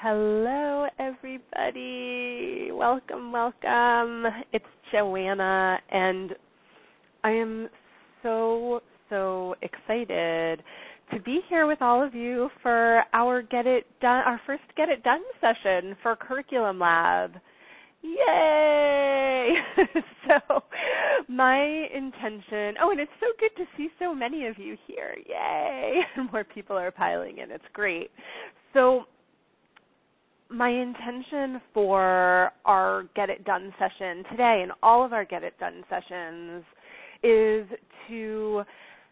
Hello, everybody. Welcome, welcome. It's Joanna, and I am so excited to be here with all of you for our first Get It Done session for Curriculum Lab. Yay! So my intention, and it's so good to see so many of you here. Yay! More people are piling in. It's great. So my intention for our Get It Done session today and all of our Get It Done sessions is to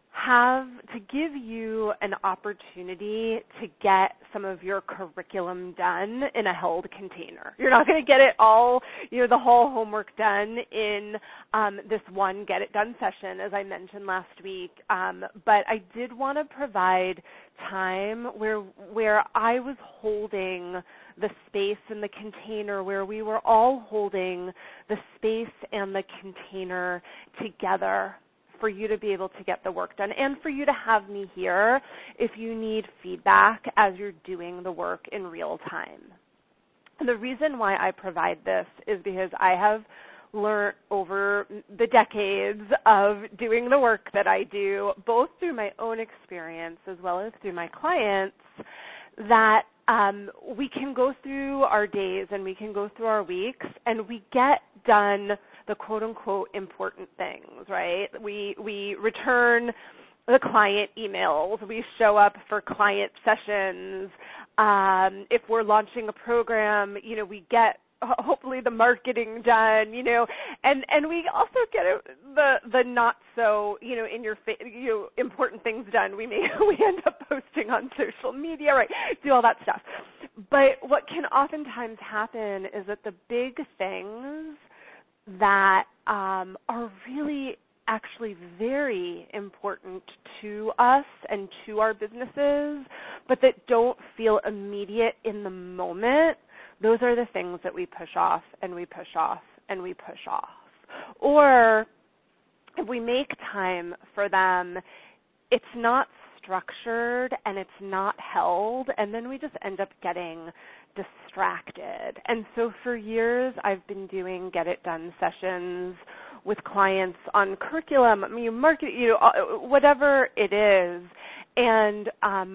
give you an opportunity to get some of your curriculum done in a held container. You're not going to get it all, the whole homework done in this one Get It Done session, as I mentioned last week. But I did want to provide time where I was holding the space in the container, where we were all holding the space and the container together for you to be able to get the work done and for you to have me here if you need feedback as you're doing the work in real time. And the reason why I provide this is because I have learned over the decades of doing the work that I do, both through my own experience as well as through my clients, that we can go through our days and we can go through our weeks and we get done the quote-unquote important things, right? We return the client emails. We show up for client sessions. If we're launching a program, we get hopefully the marketing done, and we also get the not so, in your important things done. We end up posting on social media, right? Do all that stuff. But what can oftentimes happen is that the big things that are really actually very important to us and to our businesses, but that don't feel immediate in the moment, those are the things that we push off and we push off and we push off. Or if we make time for them, it's not structured and it's not held, and then we just end up getting distracted. And so for years, I've been doing Get It Done sessions with clients on curriculum, market, whatever it is, and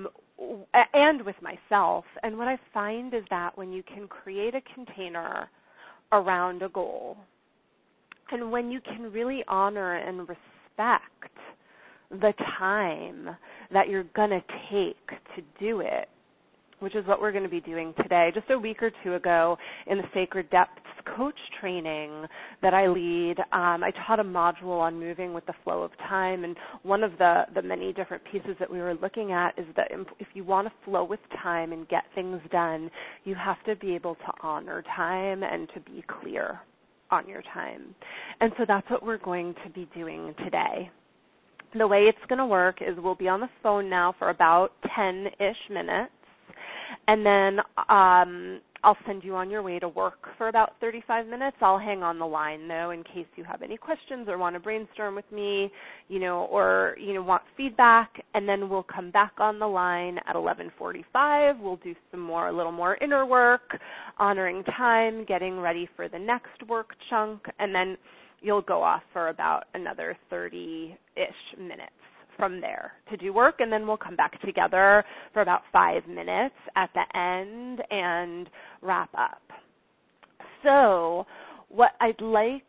with myself. And what I find is that when you can create a container around a goal, and when you can really honor and respect the time that you're going to take to do it, which is what we're going to be doing today. Just a week or two ago in the Sacred Depths coach training that I lead, I taught a module on moving with the flow of time, and one of the many different pieces that we were looking at is that if you want to flow with time and get things done, you have to be able to honor time and to be clear on your time. And so that's what we're going to be doing today. The way it's going to work is we'll be on the phone now for about 10-ish minutes, and then I'll send you on your way to work for about 35 minutes. I'll hang on the line, though, in case you have any questions or want to brainstorm with me, or want feedback, and then we'll come back on the line at 11:45. We'll do a little more inner work, honoring time, getting ready for the next work chunk, and then you'll go off for about another 30-ish minutes from there to do work, and then we'll come back together for about 5 minutes at the end and wrap up. So what I'd like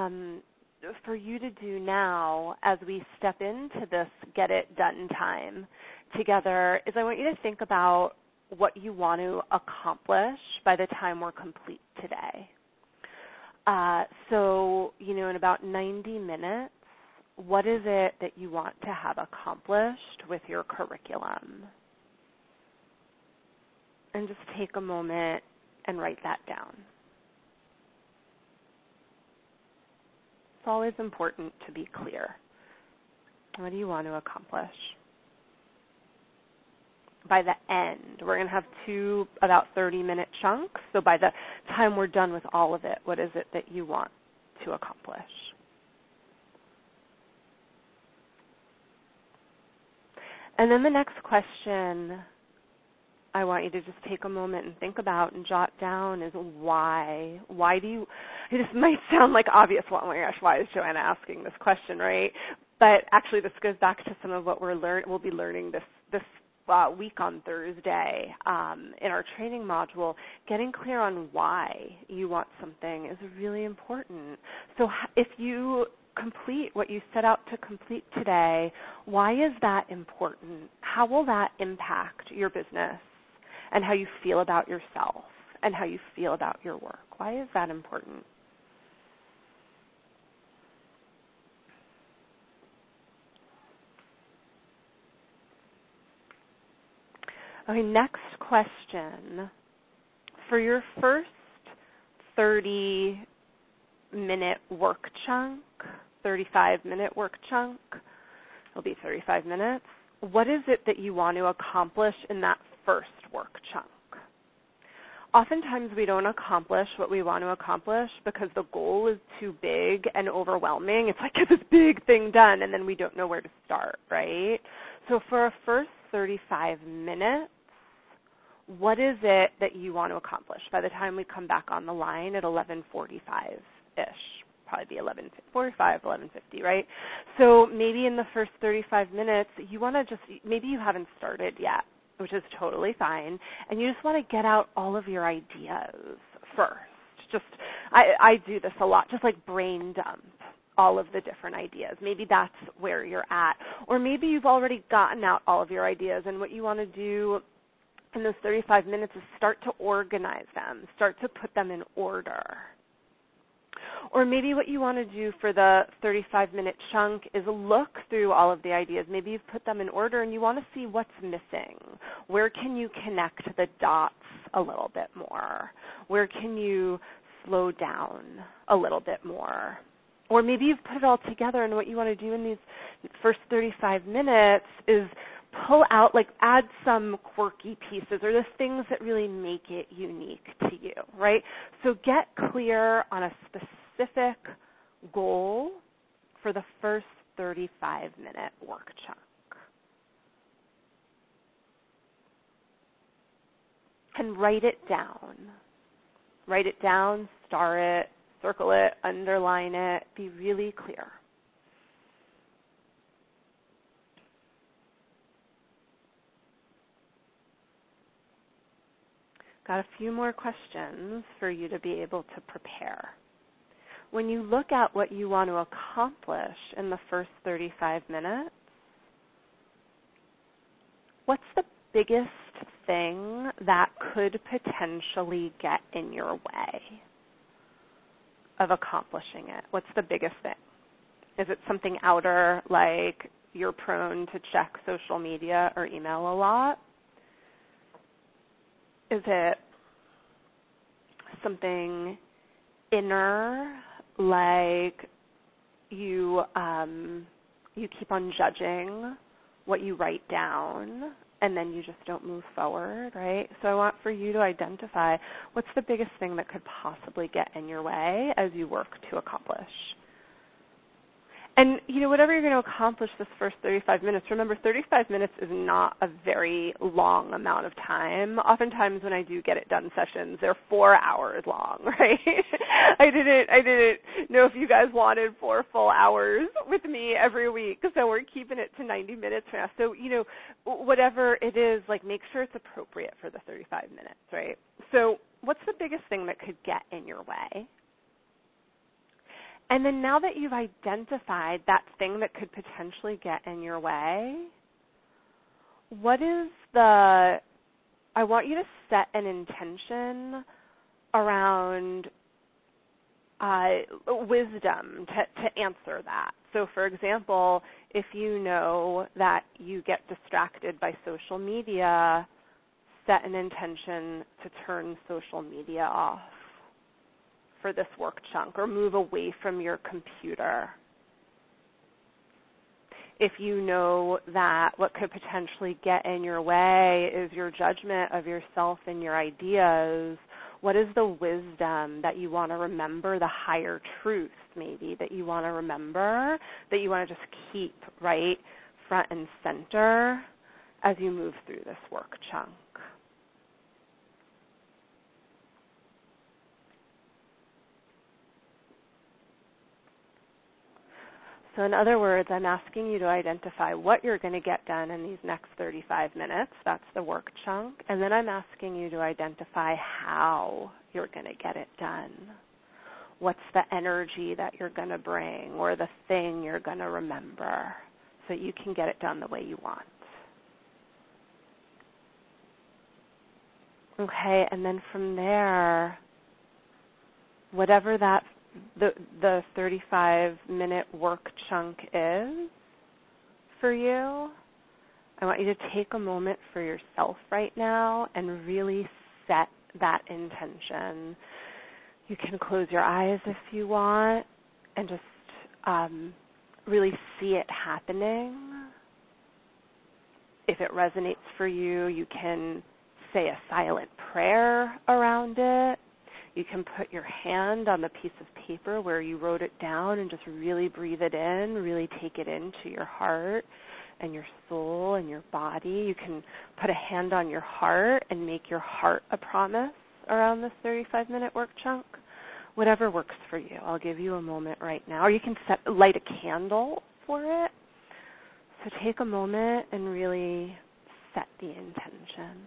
for you to do now as we step into this Get It Done time together is I want you to think about what you want to accomplish by the time we're complete today. So, in about 90 minutes, what is it that you want to have accomplished with your curriculum? And just take a moment and write that down. It's always important to be clear. What do you want to accomplish? By the end, we're going to have two about 30-minute chunks. So by the time we're done with all of it, what is it that you want to accomplish? And then the next question I want you to just take a moment and think about and jot down is why. Why do you, this might sound like obvious, oh my gosh, why is Joanna asking this question, right? But actually this goes back to some of what we'll be learning this week on Thursday in our training module. Getting clear on why you want something is really important. So if you complete what you set out to complete today, why is that important? How will that impact your business and how you feel about yourself and how you feel about your work? Why is that important? Okay, next question. For your first 30-minute work chunk, 35-minute work chunk, it'll be 35 minutes, what is it that you want to accomplish in that first work chunk? Oftentimes we don't accomplish what we want to accomplish because the goal is too big and overwhelming. It's like, get this big thing done, and then we don't know where to start, right? So for a first 35 minutes, what is it that you want to accomplish by the time we come back on the line at 11:45-ish? Probably be 11:45, 11:50, right? So maybe in the first 35 minutes, you want to just, maybe you haven't started yet, which is totally fine, and you just want to get out all of your ideas first. I do this a lot, just like brain dump all of the different ideas. Maybe that's where you're at. Or maybe you've already gotten out all of your ideas, and what you want to do in those 35 minutes is start to organize them, start to put them in order. Or maybe what you want to do for the 35-minute chunk is look through all of the ideas. Maybe you've put them in order and you want to see what's missing. Where can you connect the dots a little bit more? Where can you slow down a little bit more? Or maybe you've put it all together and what you want to do in these first 35 minutes is pull out, like add some quirky pieces or the things that really make it unique to you, right? So get clear on a specific goal for the first 35-minute work chunk. And write it down. Write it down, star it, circle it, underline it, be really clear. Got a few more questions for you to be able to prepare. When you look at what you want to accomplish in the first 35 minutes, what's the biggest thing that could potentially get in your way of accomplishing it? What's the biggest thing? Is it something outer, like you're prone to check social media or email a lot? Is it something inner, like you keep on judging what you write down and then you just don't move forward, right? So I want for you to identify what's the biggest thing that could possibly get in your way as you work to accomplish. And, whatever you're going to accomplish this first 35 minutes, remember 35 minutes is not a very long amount of time. Oftentimes when I do get it done sessions, they're 4 hours long, right? I didn't know if you guys wanted 4 full hours with me every week, so we're keeping it to 90 minutes now. So, whatever it is, like make sure it's appropriate for the 35 minutes, right? So what's the biggest thing that could get in your way? And then now that you've identified that thing that could potentially get in your way, I want you to set an intention around wisdom to answer that. So for example, if you know that you get distracted by social media, set an intention to turn social media off for this work chunk or move away from your computer. If you know that what could potentially get in your way is your judgment of yourself and your ideas, what is the wisdom that you want to remember, the higher truth maybe that you want to remember, that you want to just keep right front and center as you move through this work chunk? So in other words, I'm asking you to identify what you're going to get done in these next 35 minutes. That's the work chunk. And then I'm asking you to identify how you're going to get it done. What's the energy that you're going to bring or the thing you're going to remember so you can get it done the way you want. Okay, and then from there, whatever that the 35-minute work chunk is for you, I want you to take a moment for yourself right now and really set that intention. You can close your eyes if you want and just really see it happening. If it resonates for you, you can say a silent prayer around it. You can put your hand on the piece of paper where you wrote it down and just really breathe it in, really take it into your heart and your soul and your body. You can put a hand on your heart and make your heart a promise around this 35-minute work chunk. Whatever works for you. I'll give you a moment right now. Or you can light a candle for it. So take a moment and really set the intention.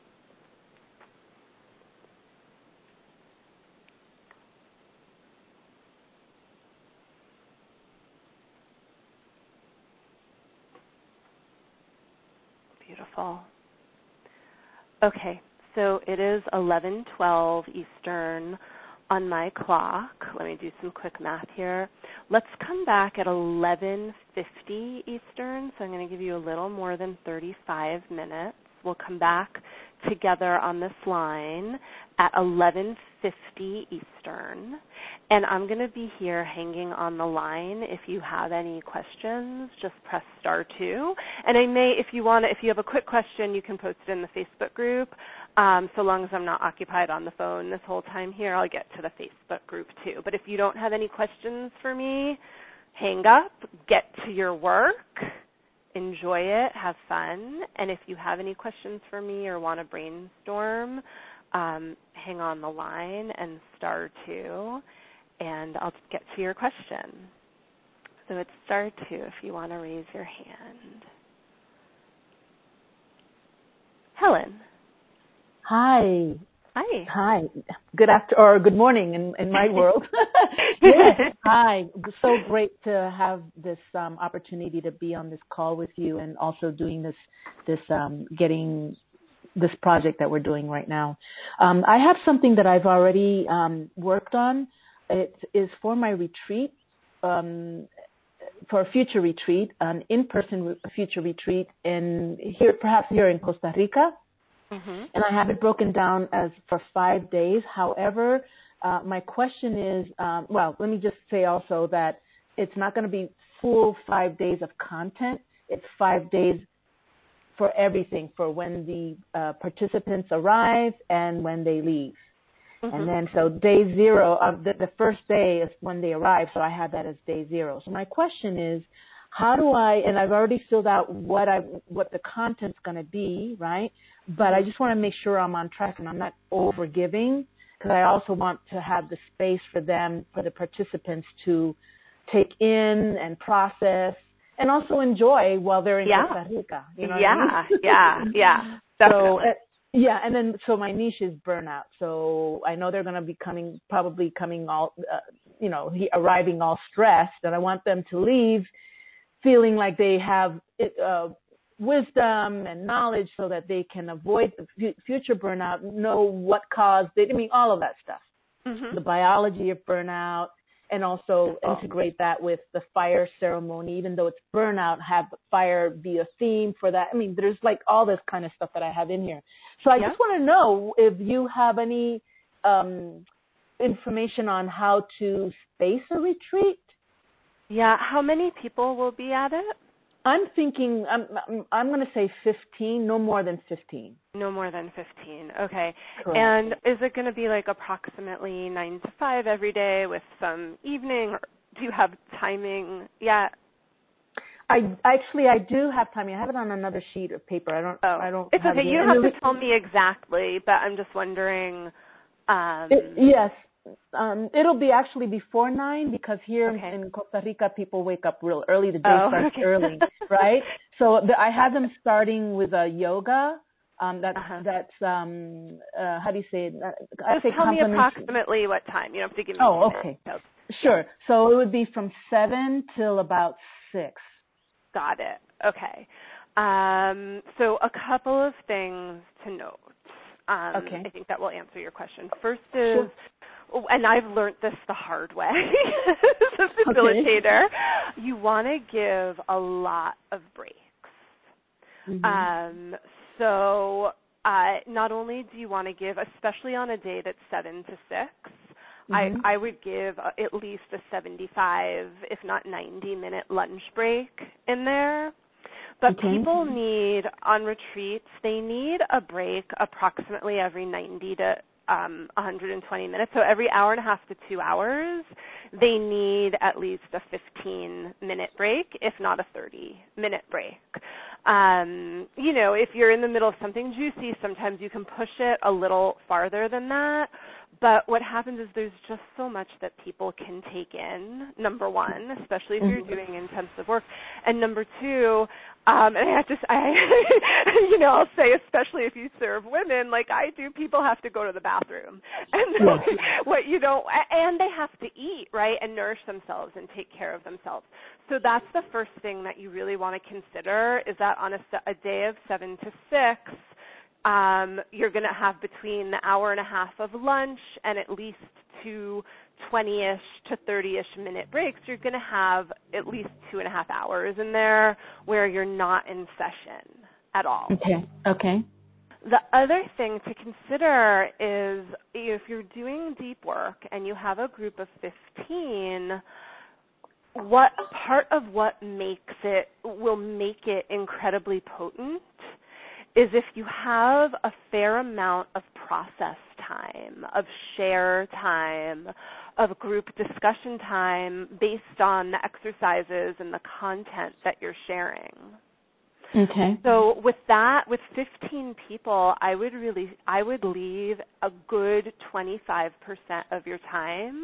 Beautiful. Okay, so it is 11:12 Eastern on my clock. Let me do some quick math here. Let's come back at 11:50 Eastern, so I'm going to give you a little more than 35 minutes. We'll come back together on this line at 11:50 Eastern, and I'm going to be here hanging on the line. If you have any questions, just press *2. And I may, if you have a quick question, you can post it in the Facebook group. So long as I'm not occupied on the phone this whole time here, I'll get to the Facebook group too. But if you don't have any questions for me, hang up, get to your work, enjoy it, have fun. And if you have any questions for me or want to brainstorm, hang on the line and *2, and I'll get to your question. So it's *2 if you want to raise your hand. Helen. Hi. Hi. Hi. Good morning in my world. Yes. Hi. So great to have this opportunity to be on this call with you, and also doing getting this project that we're doing right now. I have something that I've already worked on. It is for my retreat, for a future retreat, an in-person future retreat perhaps here in Costa Rica. Mm-hmm. And I have it broken down as for 5 days. However, my question is, let me just say also that it's not going to be full 5 days of content. It's 5 days for everything, for when the participants arrive and when they leave. Mm-hmm. And then so day 0, the first day is when they arrive, so I have that as day 0. So my question is, how do and I've already filled out what the content's going to be, right? But I just want to make sure I'm on track and I'm not over-giving, because I also want to have the space for the participants to take in and process and also enjoy while they're in Costa Rica. You know what I mean? Yeah. So, and then so my niche is burnout. So I know they're going to be probably coming all, arriving all stressed, and I want them to leave feeling like they have wisdom and knowledge so that they can avoid future burnout, know what caused it, all of that stuff. Mm-hmm. The biology of burnout, and also integrate that with the fire ceremony, even though it's burnout, have fire be a theme for that. There's like all this kind of stuff that I have in here. So I just want to know if you have any information on how to space a retreat. Yeah, how many people will be at it? I'm thinking, I'm going to say 15, no more than 15. No more than 15, okay. Correct. And is it going to be like approximately 9 to 5 every day with some evening, or do you have timing yet? I do have timing. I have it on another sheet of paper. I don't. It's okay. You don't have to tell me exactly, but I'm just wondering. Yes. It'll be actually before 9 because here in Costa Rica people wake up real early. The day starts early, right? So I have them starting with a yoga. That's how do you say it? Just tell me approximately what time. You don't have to give me. Oh, okay. Sure. So it would be from 7 till about 6. Got it. Okay. So a couple of things to note. I think that will answer your question. First is, and I've learned this the hard way as a facilitator, you want to give a lot of breaks. Mm-hmm. So not only do you want to give, especially on a day that's 7 to 6, I would give at least a 75, if not 90-minute lunch break in there. But people need, on retreats, they need a break approximately every 90 to 120 minutes. So every hour and a half to 2 hours, they need at least a 15-minute break, if not a 30-minute break. If you're in the middle of something juicy, sometimes you can push it a little farther than that. But what happens is there's just so much that people can take in, number one, especially if you're doing intensive work. And number two, and I'll say especially if you serve women, like I do, people have to go to the bathroom. And and they have to eat, right, and nourish themselves and take care of themselves. So that's the first thing that you really want to consider is that on a day of 7 to 6, you're going to have between the hour and a half of lunch and at least 2 20-ish to 30-ish minute breaks. You're going to have at least 2.5 hours in there where you're not in session at all. Okay. The other thing to consider is if you're doing deep work and you have a group of 15, what part of what will make it incredibly potent is if you have a fair amount of process time, of share time, of group discussion time based on the exercises and the content that you're sharing. Okay. So with 15 people, I would leave a good 25% of your time,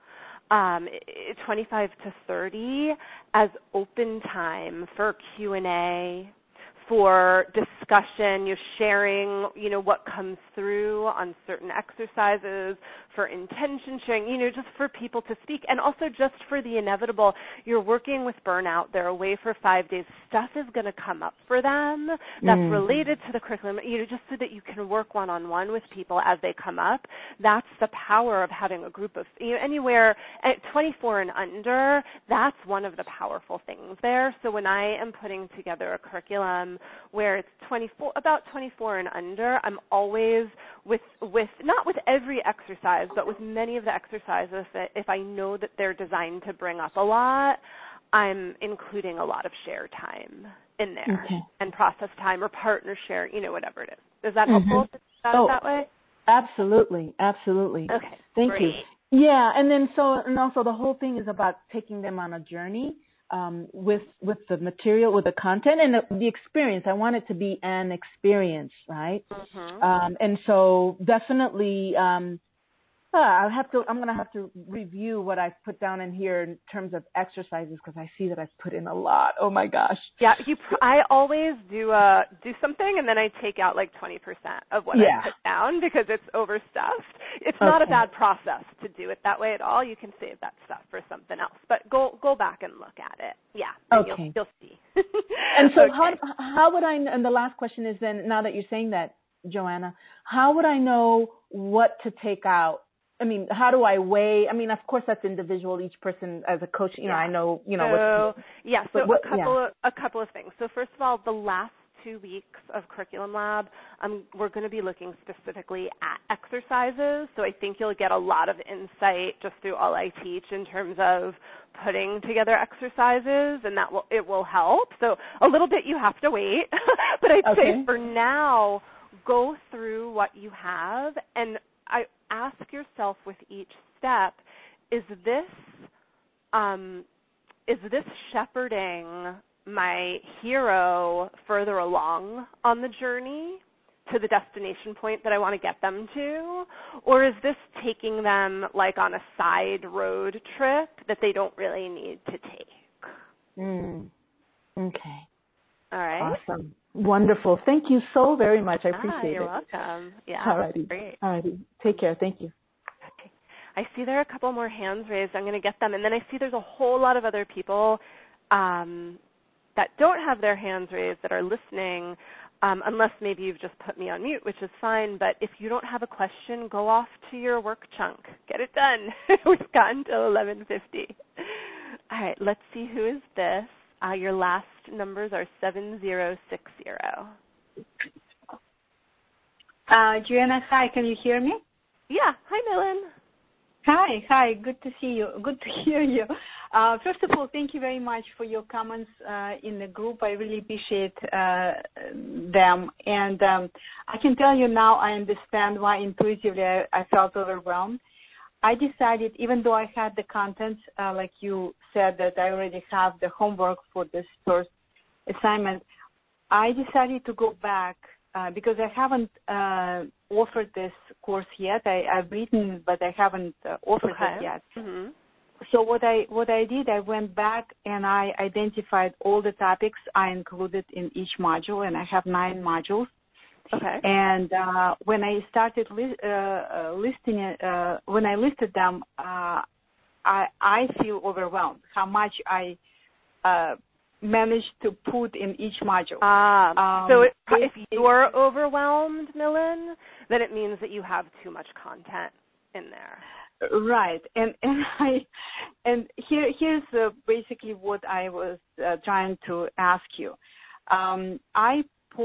25 to 30, as open time for Q&A, for discussion, you're sharing, what comes through on certain exercises, for intention sharing, just for people to speak, and also just for the inevitable. You're working with burnout. They're away for 5 days. Stuff is going to come up for them that's related to the curriculum, just so that you can work one-on-one with people as they come up. That's the power of having a group of, anywhere at 24 and under, that's one of the powerful things there. So when I am putting together a curriculum where it's about 24 and under, I'm always with not with every exercise, but with many of the exercises that if I know that they're designed to bring up a lot, I'm including a lot of share time in there and process time or partner share, whatever it is. Is that helpful to that way? Absolutely. Okay. Thank you. Yeah, and also the whole thing is about taking them on a journey with the material, with the content and the experience. I want it to be an experience, right? And so definitely, I'm going to have to review what I've put down in here in terms of exercises because I see that I've put in a lot. Oh my gosh. Yeah, I always do something and then I take out like 20% of what I put down because it's overstuffed. It's not a bad process to do it that way at all. You can save that stuff for something else, but go back and look at it. Yeah. Okay. You'll see. And so how would I, and the last question is then, now that you're saying that, Joanna, how would I know what to take out? I mean, how do I weigh? I mean, of course, that's individual. Each person, as a coach, I know, a couple of things. So first of all, the last 2 weeks of Curriculum Lab, we're going to be looking specifically at exercises. So I think you'll get a lot of insight just through all I teach in terms of putting together exercises, and it will help. So a little bit you have to wait, but I'd say for now, go through what you have and I ask yourself with each step, is this shepherding my hero further along on the journey? to the destination point that I want to get them to? Or is this taking them like on a side road trip that they don't really need to take? Okay. All right. Awesome. Wonderful. Thank you so very much. I appreciate You're it. welcome. Yeah. All righty. Great. All righty. Take care. Thank you. Okay. I see there are a couple more hands raised. I'm going to get them. And then I see there's a whole lot of other people that don't have their hands raised that are listening, unless maybe you've just put me on mute, which is fine. But if you don't have a question, go off to your work chunk. Get it done. We've gotten till 11:50. All right, let's see who is this. Your last numbers are 7060. Joanna, hi, can you hear me? Yeah. Hi, Millen. Hi, good to see you. Good to hear you. First of all, thank you very much for your comments in the group. I really appreciate them. And I can tell you now I understand why intuitively I felt overwhelmed. I decided, even though I had the content, like you said, that I already have the homework for this first assignment, I decided to go back because I haven't offered this course yet. I've written, but I haven't offered it yet. Mm-hmm. So what I did, I went back and I identified all the topics I included in each module, and I have 9 modules. Okay. And when I started listing it, when I listed them, I feel overwhelmed how much I managed to put in each module. So if you're overwhelmed, Millen, then it means that you have too much content in there. Right, and here's basically what I was trying to ask you. I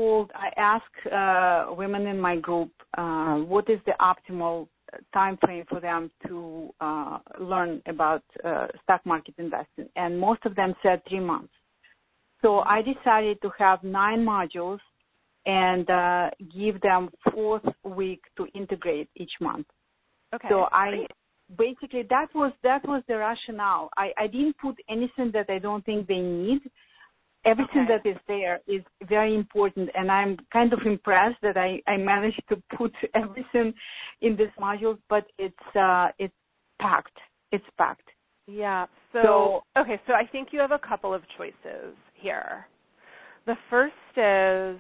asked women in my group what is the optimal time frame for them to learn about stock market investing, and most of them said 3 months. So I decided to have 9 modules and give them 4th week to integrate each month. Okay. So basically that was the rationale. I didn't put anything that I don't think they need. Everything that is there is very important, and I'm kind of impressed that I managed to put everything in this module, but it's packed. It's packed. Yeah. So I think you have a couple of choices here. The first is,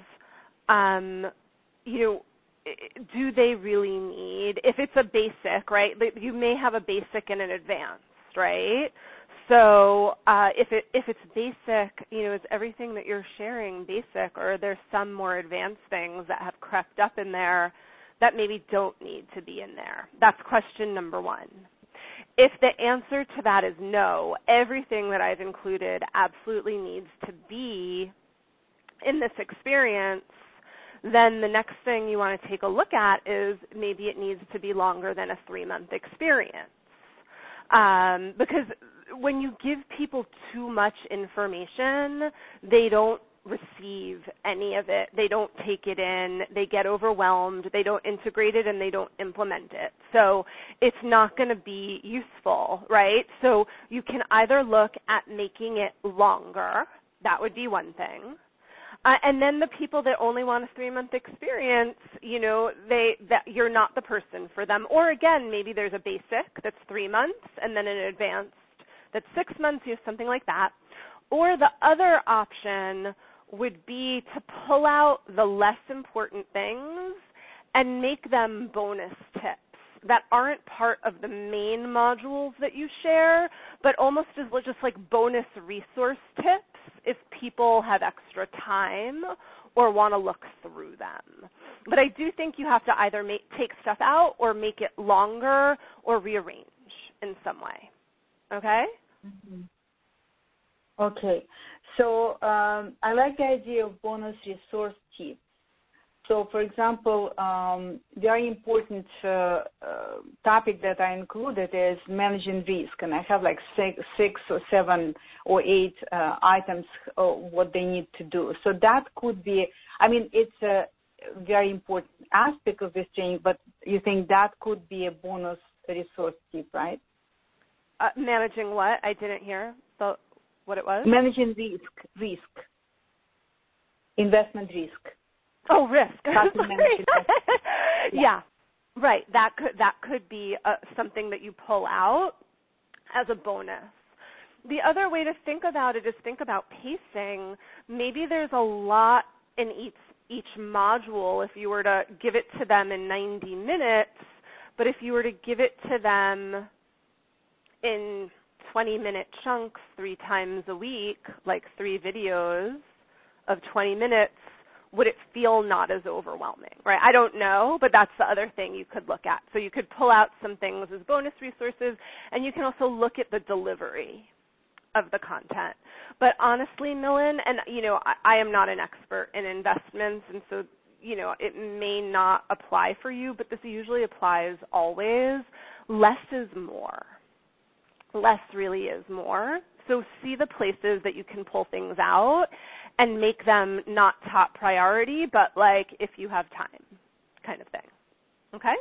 do they really need, if it's a basic, right, you may have a basic and an advanced, right? So if it's basic, is everything that you're sharing basic, or are there some more advanced things that have crept up in there that maybe don't need to be in there? That's question number 1. If the answer to that is no, everything that I've included absolutely needs to be in this experience, then the next thing you want to take a look at is maybe it needs to be longer than a 3-month experience. Because when you give people too much information, they don't receive any of it. They don't take it in. They get overwhelmed. They don't integrate it, and they don't implement it. So it's not going to be useful, right? So you can either look at making it longer. That would be one thing. And then the people that only want a 3-month experience, that you're not the person for them. Or again, maybe there's a basic that's 3 months, and then an advanced that's 6 months, something like that. Or the other option would be to pull out the less important things and make them bonus tips that aren't part of the main modules that you share, but almost as just like bonus resource tips if people have extra time or want to look through them. But I do think you have to either take stuff out or make it longer or rearrange in some way. Okay? Mm-hmm. Okay. So I like the idea of bonus resource tips. So, for example, very important topic that I included is managing risk, and I have like 6 or 7 or 8 items of what they need to do. So that could be, it's a very important aspect of this training, but you think that could be a bonus resource tip, right? Managing what? I didn't hear what it was. Managing risk, investment risk. Oh, risk. Yeah. Yeah, right. That could be something that you pull out as a bonus. The other way to think about it is think about pacing. Maybe there's a lot in each module if you were to give it to them in 90 minutes, but if you were to give it to them in 20-minute chunks 3 times a week, like 3 videos of 20 minutes, would it feel not as overwhelming, right? I don't know, but that's the other thing you could look at. So you could pull out some things as bonus resources, and you can also look at the delivery of the content. But honestly, Millen, and, I am not an expert in investments, and so, it may not apply for you, but this usually applies always. Less is more. Less really is more. So see the places that you can pull things out and make them not top priority, but like if you have time kind of thing. Okay?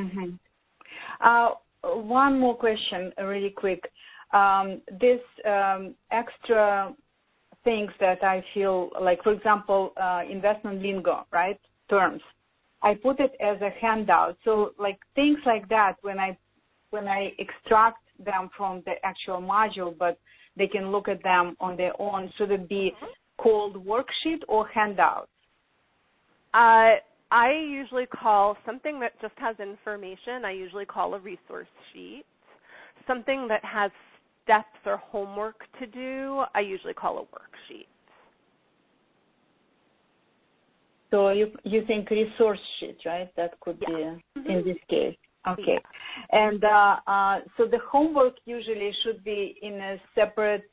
Mm-hmm. One more question really quick. This extra things that I feel like, for example, investment lingo, right? Terms. I put it as a handout. So like things like that, when I extract them from the actual module, but they can look at them on their own, should it be called worksheet or handout? I usually call something that just has information, I usually call a resource sheet. Something that has steps or homework to do, I usually call a worksheet. So you think resource sheet, right? That could be in this case. Okay. Yeah. And so the homework usually should be in a separate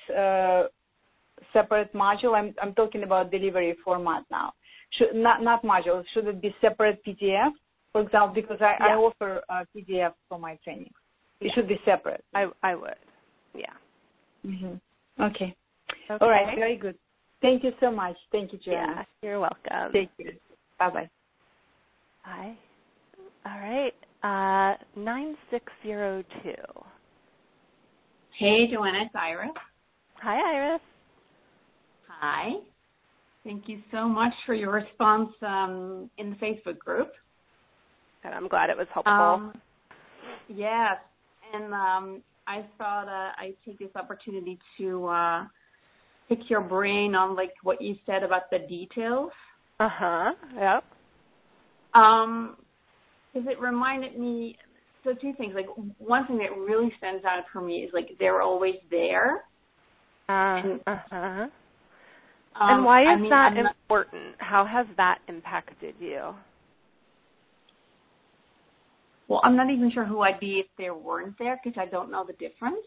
module. I'm talking about delivery format now. Not module. Should it be separate PDF, for example? Because I offer PDF for my training. It should be separate. I would. Yeah. Mm-hmm. Okay. All right. Very good. Thank you so much. Thank you, Joanna. Yeah, you're welcome. Thank you. Bye-bye. Bye. All right. 9602. Hey, Joanna, it's Iris. Hi, Iris. Hi. Thank you so much for your response in the Facebook group. And I'm glad it was helpful. Yes. And I thought I'd take this opportunity to pick your brain on, like, what you said about the details. Yep. Because it reminded me, so 2 things. Like, one thing that really stands out for me is, like, they're always there. And why is that important? How has that impacted you? Well, I'm not even sure who I'd be if they weren't there because I don't know the difference.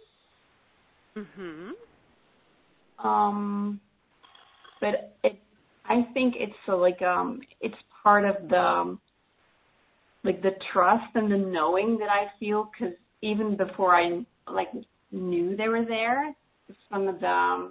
But I think it's it's part of the trust and the knowing that I feel, because even before I knew they were there, some of the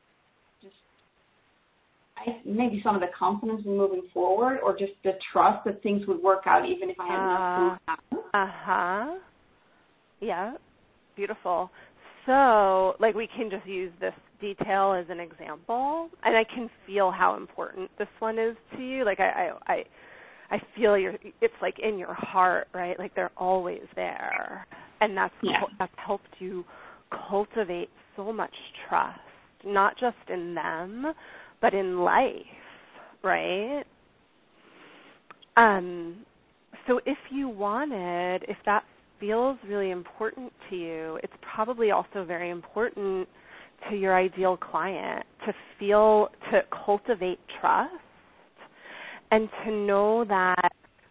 maybe some of the confidence in moving forward, or just the trust that things would work out even if I hadn't known. Yeah, beautiful. So, we can just use this detail as an example, and I can feel how important this one is to you. I feel it's in your heart, right? They're always there, and that's helped you cultivate so much trust, not just in them, but in life, right? So if that feels really important to you, it's probably also very important to your ideal client to cultivate trust and to know that,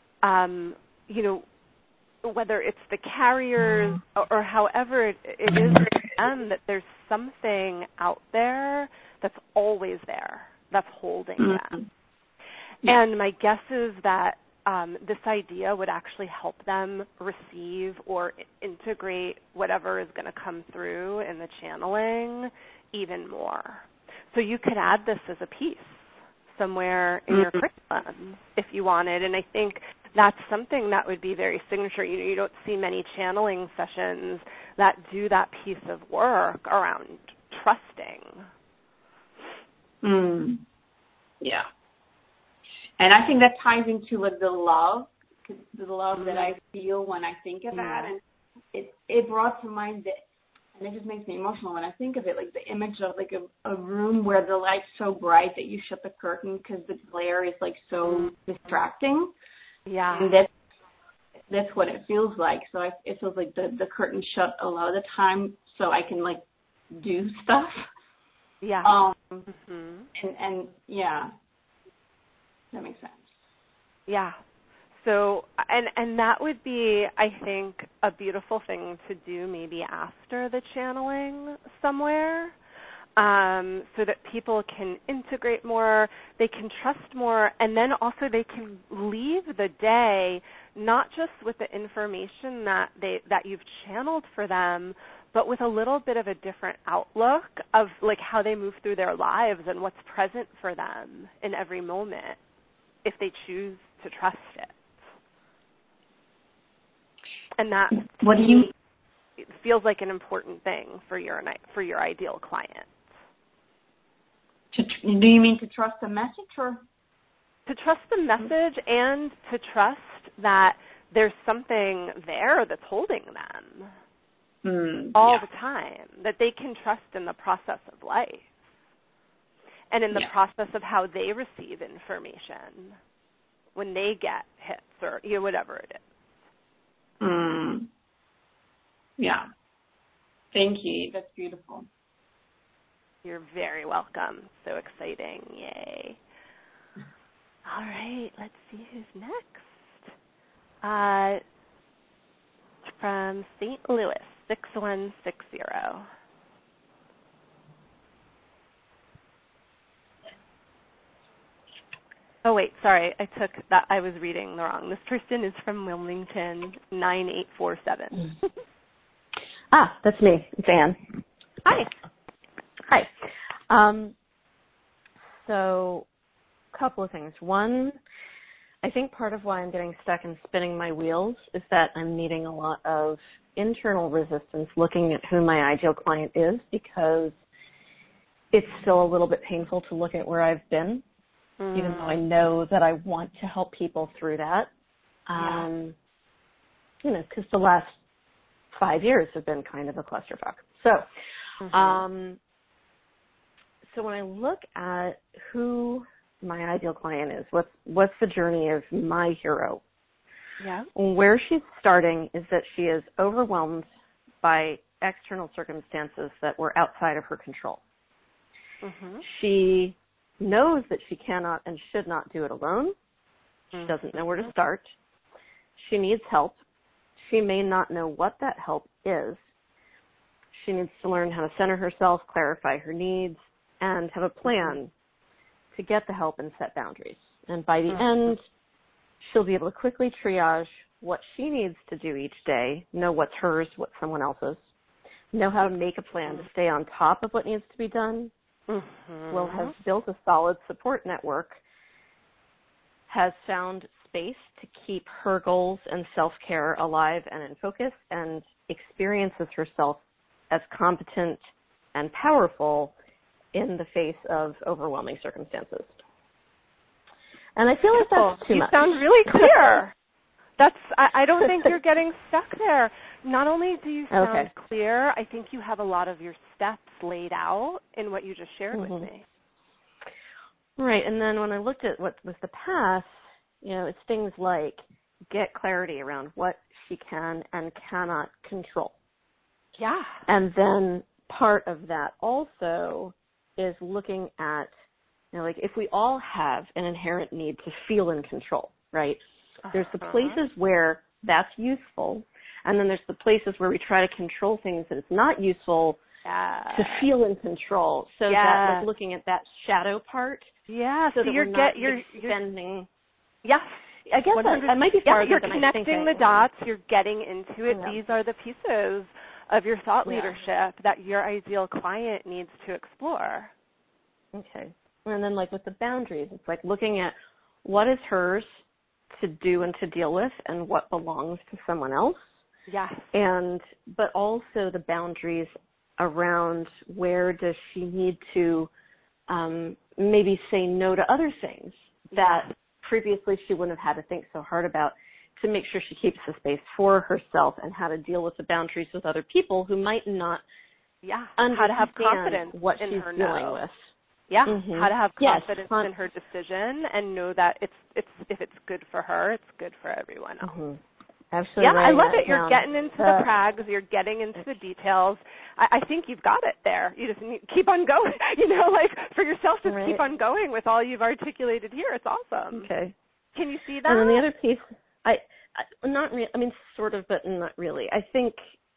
whether it's the carriers or however it is for them, that there's something out there that's always there, that's holding them. And my guess is that this idea would actually help them receive or integrate whatever is going to come through in the channeling even more. So you could add this as a piece somewhere in your curriculum if you wanted, and I think that's something that would be very signature. You don't see many channeling sessions that do that piece of work around trusting. Yeah. And I think that ties into like the love that I feel when I think of that. And it brought to mind that, and it just makes me emotional when I think of it, like the image of like a room where the light's so bright that you shut the curtain because the glare is like so distracting. Yeah. And that's what it feels like. So it feels like the curtain shut a lot of the time so I can like do stuff. Yeah. And yeah, that makes sense. Yeah. So, and that would be, I think, a beautiful thing to do maybe after the channeling somewhere, so that people can integrate more, they can trust more, and then also they can leave the day not just with the information that you've channeled for them, but with a little bit of a different outlook of like how they move through their lives and what's present for them in every moment if they choose to trust it. And that it feels like an important thing for your ideal client. Do you mean to trust the message, or to trust the message and to trust that there's something there that's holding them all the time, that they can trust in the process of life and in the process of how they receive information when they get hits or whatever it is. Yeah. Thank you. That's beautiful. You're very welcome. So exciting. Yay. All right. Let's see who's next. From St. Louis, 6160. Oh, wait, sorry. I was reading the wrong. This person is from Wilmington, 9847. That's me. It's Anne. Hi. So, a couple of things. One, I think part of why I'm getting stuck and spinning my wheels is that I'm meeting a lot of internal resistance looking at who my ideal client is, because it's still a little bit painful to look at where I've been, even though I know that I want to help people through that. Because the last 5 years have been kind of a clusterfuck. So, so when I look at who my ideal client is, what's the journey of my hero? Yeah. Where she's starting is that she is overwhelmed by external circumstances that were outside of her control. She knows that she cannot and should not do it alone. She doesn't know where to start. She needs help. She may not know what that help is. She needs to learn how to center herself, clarify her needs, and have a plan to get the help and set boundaries. And by the end, she'll be able to quickly triage what she needs to do each day, know what's hers, what's someone else's, know how to make a plan to stay on top of what needs to be done, will have built a solid support network, has found space to keep her goals and self-care alive and in focus, and experiences herself as competent and powerful in the face of overwhelming circumstances. And I feel like that's too much. You sound really clear. I don't think you're getting stuck there. Not only do you sound clear, I think you have a lot of your steps laid out in what you just shared with me. Right, and then when I looked at what was the path, it's things like get clarity around what she can and cannot control. Yeah. And then part of that also is looking at, like if we all have an inherent need to feel in control, right? There's the places where that's useful, and then there's the places where we try to control things that it's not useful to feel in control. So that, like, looking at that shadow part. Yeah. So that you're spending. Yes. I guess I might be farther than I think. You're connecting the dots. You're getting into it. These are the pieces of your thought leadership that your ideal client needs to explore. Okay. And then, like, with the boundaries, it's like looking at what is hers to do and to deal with and what belongs to someone else. Yes. But also the boundaries around where does she need to maybe say no to other things that previously she wouldn't have had to think so hard about, to make sure she keeps the space for herself and how to deal with the boundaries with other people who might not understand how to have confidence what in she's her dealing with. Yeah, how to have confidence yes. in her decision and know that it's if it's good for her, it's good for everyone else. Absolutely. Yeah, I love it. You're You're getting into the prags. You're getting into the details. I think you've got it there. You just need keep on going. Like for yourself, just keep on going with all you've articulated here. It's awesome. Okay. Can you see that? And then the other piece, not really. I mean, sort of, but not really. I think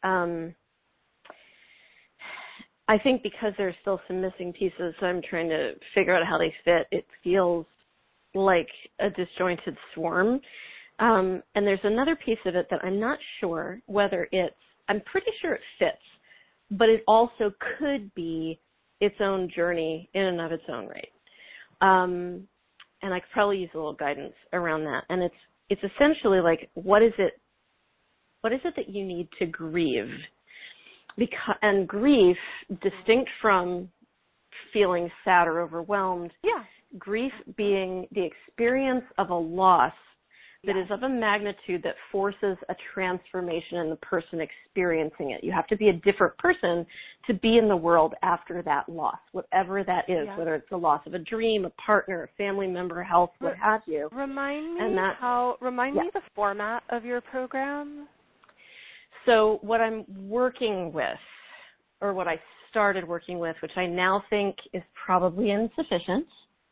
because there's still some missing pieces, so I'm trying to figure out how they fit. It feels like a disjointed swarm. And there's another piece of it that I'm not sure whether I'm pretty sure it fits, but it also could be its own journey in and of its own right. And I could probably use a little guidance around that. And it's essentially like, what is it that you need to grieve? And grief, distinct from feeling sad or overwhelmed, grief being the experience of a loss that is of a magnitude that forces a transformation in the person experiencing it. You have to be a different person to be in the world after that loss, whatever that is, whether it's the loss of a dream, a partner, a family member, health, what have you. Remind me the format of your program. So what I'm working with, or what I started working with, which I now think is probably insufficient,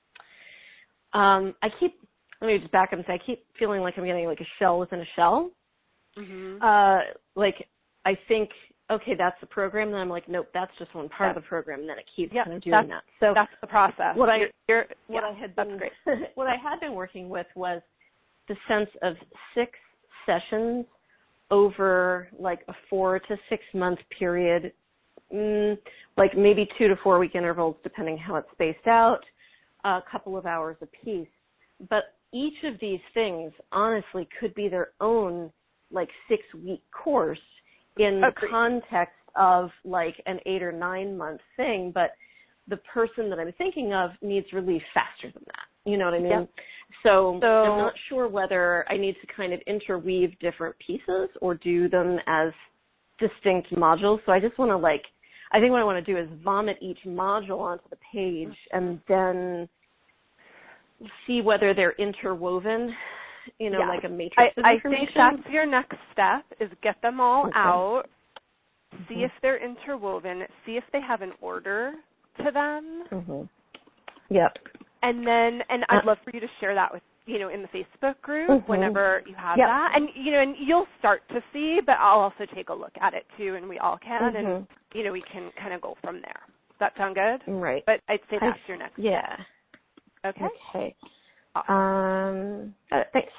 let me just back up and say, I keep feeling like I'm getting like a shell within a shell. I think, okay, that's the program. Then I'm like, nope, that's just one part of the program. And then it keeps kind of doing that. So that's the process. What I had been working with was the sense of 6 sessions over like a 4 to 6 month period, like maybe 2 to 4 week intervals, depending how it's spaced out, a couple of hours apiece. But each of these things, honestly, could be their own, like, 6-week course in the context of, like, an 8 or 9 month thing. But the person that I'm thinking of needs relief faster than that. You know what I mean? Yep. So I'm not sure whether I need to kind of interweave different pieces or do them as distinct modules. So I just want to, I think what I want to do is vomit each module onto the page and then see whether they're interwoven, like a matrix of information. I think that's your next step, is get them all out, see if they're interwoven, see if they have an order to them. Yep. And I'd love for you to share that with, in the Facebook group whenever you have that. And, and you'll start to see, but I'll also take a look at it too, and we all can, and, we can kind of go from there. Does that sound good? Right. But I'd say that's your next step. Okay. Thanks.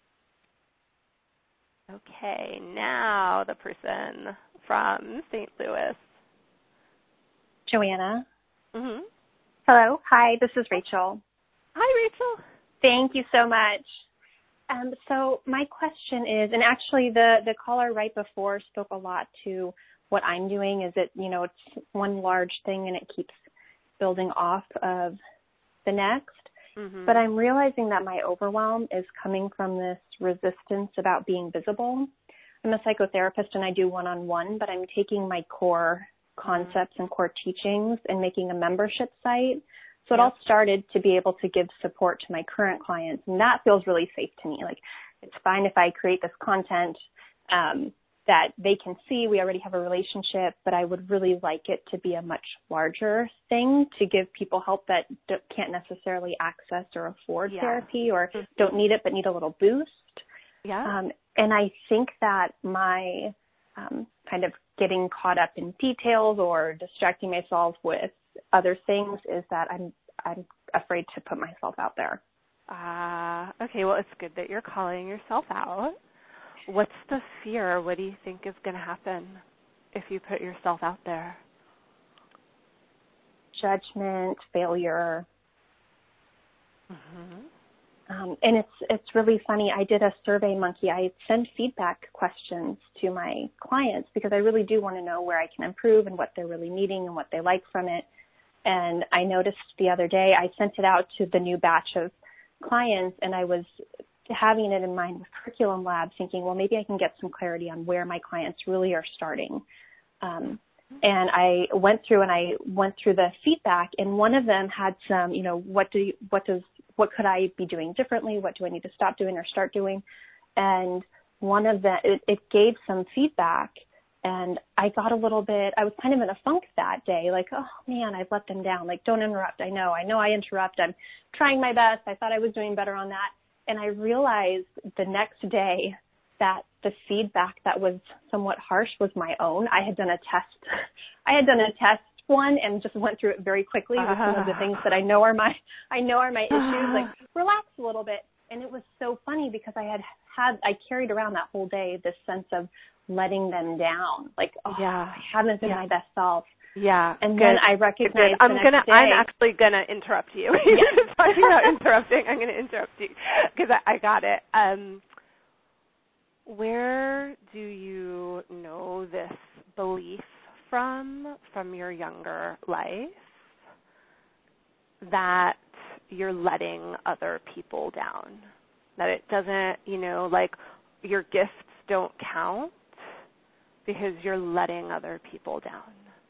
Okay, now the person from St. Louis. Joanna. Hello. Hi, this is Rachel. Hi, Rachel. Thank you so much. So my question is, and actually the caller right before spoke a lot to what I'm doing, is that, it's one large thing and it keeps building off of the next. But I'm realizing that my overwhelm is coming from this resistance about being visible. I'm a psychotherapist and I do one-on-one, but I'm taking my core concepts and core teachings and making a membership site. So it all started to be able to give support to my current clients. And that feels really safe to me. Like, it's fine if I create this content that they can see. We already have a relationship, but I would really like it to be a much larger thing to give people help that can't necessarily access or afford therapy or don't need it but need a little boost. And I think that my kind of getting caught up in details or distracting myself with other things is that I'm afraid to put myself out there. Okay, well, it's good that you're calling yourself out. What's the fear? What do you think is going to happen if you put yourself out there? Judgment, failure. And it's really funny. I did a Survey Monkey. I send feedback questions to my clients because I really do want to know where I can improve and what they're really needing and what they like from it. And I noticed the other day I sent it out to the new batch of clients, and I was having it in mind with Curriculum Lab, thinking, well, maybe I can get some clarity on where my clients really are starting. And I went through the feedback, and one of them had some, what could I be doing differently? What do I need to stop doing or start doing? And one of the, it gave some feedback, and I got a little bit, I was kind of in a funk that day, like, oh man, I've let them down. Like, don't interrupt. I know I interrupt. I'm trying my best. I thought I was doing better on that. And I realized the next day that the feedback that was somewhat harsh was my own. I had done a test one and just went through it very quickly with some of the things that I know are my issues, like relax a little bit. And it was so funny because I carried around that whole day this sense of letting them down. Like, I haven't been my best self. Yeah. And then I recognized I'm actually gonna interrupt you. You're talking about interrupting. I'm gonna interrupt you because I got it. Where do you know this belief from your younger life that you're letting other people down? That it doesn't, like your gifts don't count because you're letting other people down.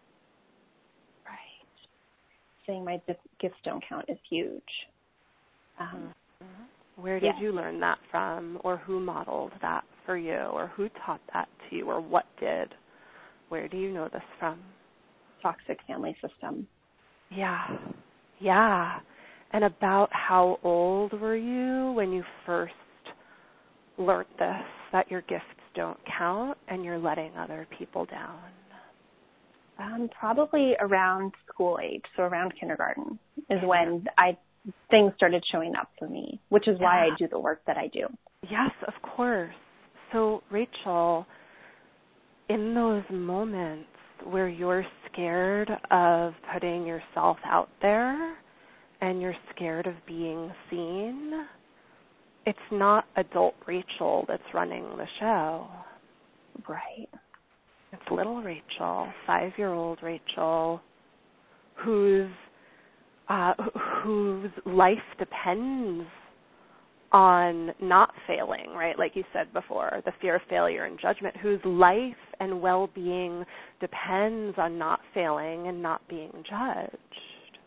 Right. Saying my gifts don't count is huge. Where did you learn that from, or who modeled that for you, or who taught that to you, or what did? Where do you know this from? Toxic family system. Yeah. And about how old were you when you first learned this, that your gifts don't count and you're letting other people down? Probably around school age, so around kindergarten is when things started showing up for me, which is why I do the work that I do. Yes, of course. So, Rachel, in those moments where you're scared of putting yourself out there and you're scared of being seen, it's not adult Rachel that's running the show. Right. It's little Rachel, 5-year-old Rachel, whose life depends on not failing, right? Like you said before, the fear of failure and judgment, whose life and well-being depends on not failing and not being judged.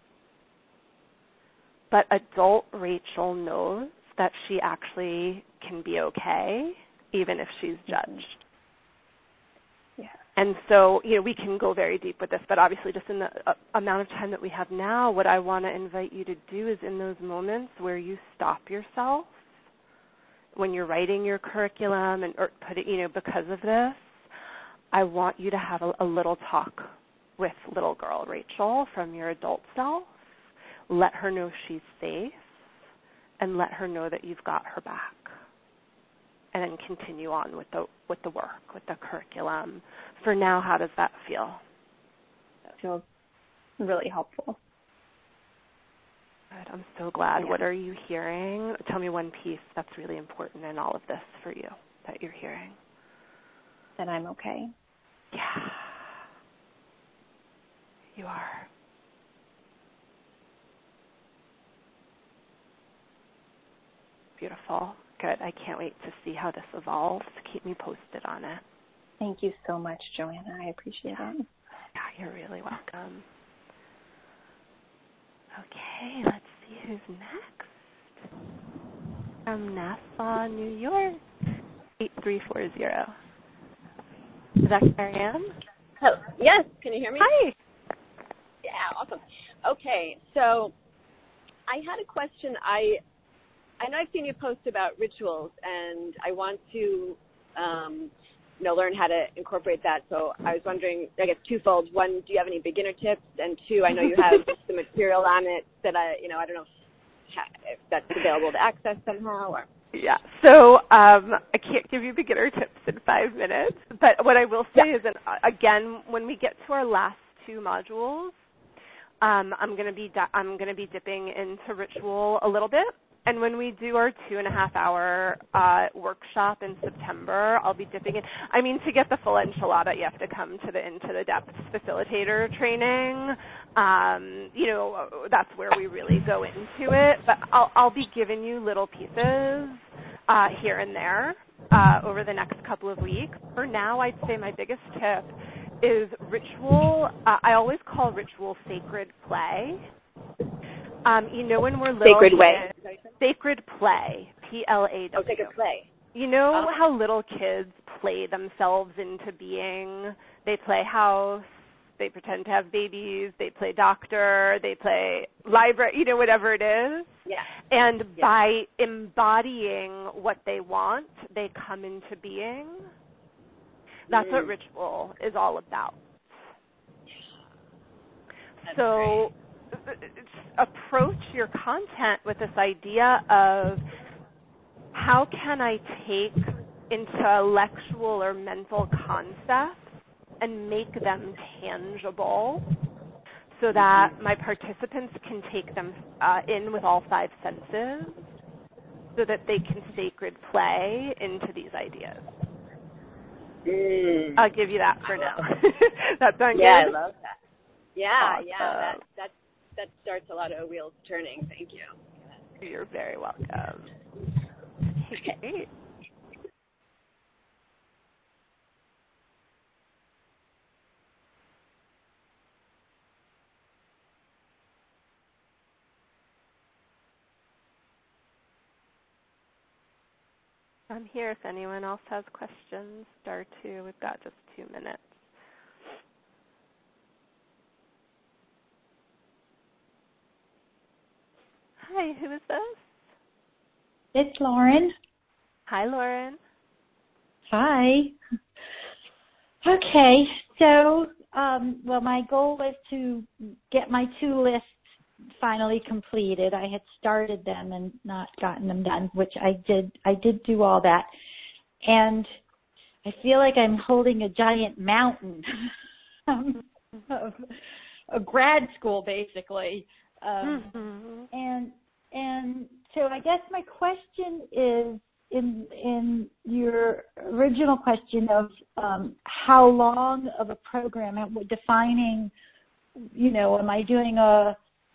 But adult Rachel knows that she actually can be okay, even if she's judged. Yeah. And so, we can go very deep with this, but obviously just in the amount of time that we have now, what I want to invite you to do is in those moments where you stop yourself, when you're writing your curriculum or put it, because of this, I want you to have a little talk with little girl Rachel from your adult self. Let her know she's safe and let her know that you've got her back. And then continue on with the work, with the curriculum. For now, how does that feel? That feels really helpful. Good. I'm so glad. Yeah. What are you hearing? Tell me one piece that's really important in all of this for you that you're hearing. That I'm okay. Yeah. You are. Beautiful. Good. I can't wait to see how this evolves. Keep me posted on it. Thank you so much, Joanna. I appreciate it. Yeah, you're really welcome. Okay, let's see who's next. From Nassau, New York, 8340. Is that Marianne? Oh, yes. Can you hear me? Hi. Yeah, awesome. Okay, so I had a question. I know I've seen you post about rituals, and I want to, learn how to incorporate that. So I was wondering, I guess, twofold. One, do you have any beginner tips? And two, I know you have the material on it that I don't know if that's available to access somehow. Or. Yeah. So I can't give you beginner tips in 5 minutes, but what I will say is that, again, when we get to our last 2 modules, I'm going to be dipping into ritual a little bit. And when we do our 2.5-hour workshop in September, I'll be dipping in. I mean, to get the full enchilada, you have to come to the Into the Depths facilitator training. That's where we really go into it. But I'll be giving you little pieces here and there over the next couple of weeks. For now, I'd say my biggest tip is ritual. I always call ritual sacred play. When we're little sacred kids, way. Sacred play, PLAW. Oh, sacred play. You know how little kids play themselves into being? They play house, they pretend to have babies, they play doctor, they play library, whatever it is. Yeah. And by embodying what they want, they come into being. That's what ritual is all about. That's so approach your content with this idea of how can I take intellectual or mental concepts and make them tangible so that my participants can take them in with all 5 senses so that they can sacred play into these ideas. I'll give you that for now. That sound good? Yeah, I love that. Yeah, awesome. yeah, that starts a lot of wheels turning. Thank you. You're very welcome. Okay. Great. I'm here if anyone else has questions. Star 2. We've got just 2 minutes. Hi, who is this? It's Lauren. Hi, Lauren. Hi. Okay, so, my goal was to get my 2 lists finally completed. I had started them and not gotten them done, which I did. I did do all that. And I feel like I'm holding a giant mountain of a grad school, basically. And so I guess my question is, in your original question of how long of a program, defining, am I doing a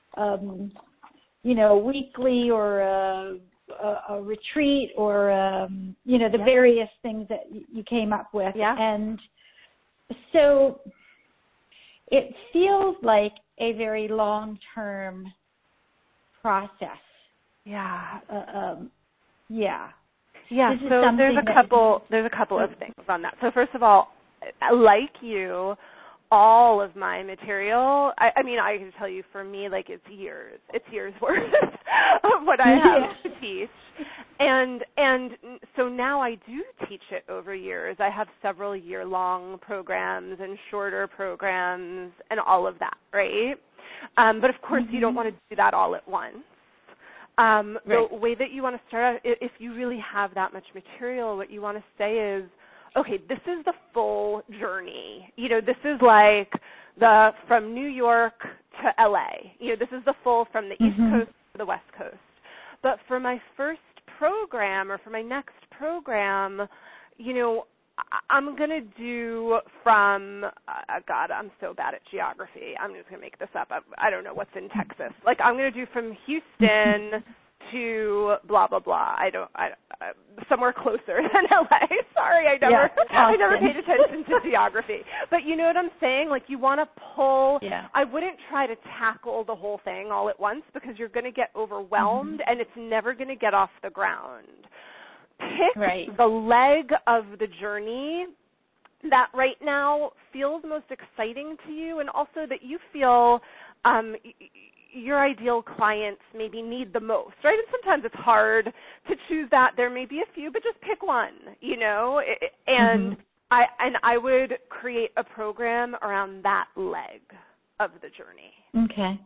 weekly or a retreat or, the various things that you came up with. Yeah. And so it feels like a very long-term process. Yeah. Yeah. So there's a couple of things on that. So first of all, like you, all of my material, I mean, I can tell you for me, like it's years worth of what I have to teach. And so now I do teach it over years. I have several year-long programs and shorter programs and all of that, right? But of course you don't want to do that all at once. The way that you want to start out, if you really have that much material, what you want to say is, okay, this is the full journey. This is like from New York to LA. This is the full from the East Coast to the West Coast. But for my first program or for my next program, I'm going to do from, God, I'm so bad at geography. I'm just going to make this up. I don't know what's in Texas. Like, I'm going to do from Houston to blah, blah, blah. Somewhere closer than LA. Sorry, I never paid attention to geography. But you know what I'm saying? Like, you want to pull. Yeah. I wouldn't try to tackle the whole thing all at once because you're going to get overwhelmed and it's never going to get off the ground. Pick the leg of the journey that right now feels most exciting to you and also that you feel your ideal clients maybe need the most, right? And sometimes it's hard to choose that. There may be a few, but just pick one, and I would create a program around that leg of the journey. Okay.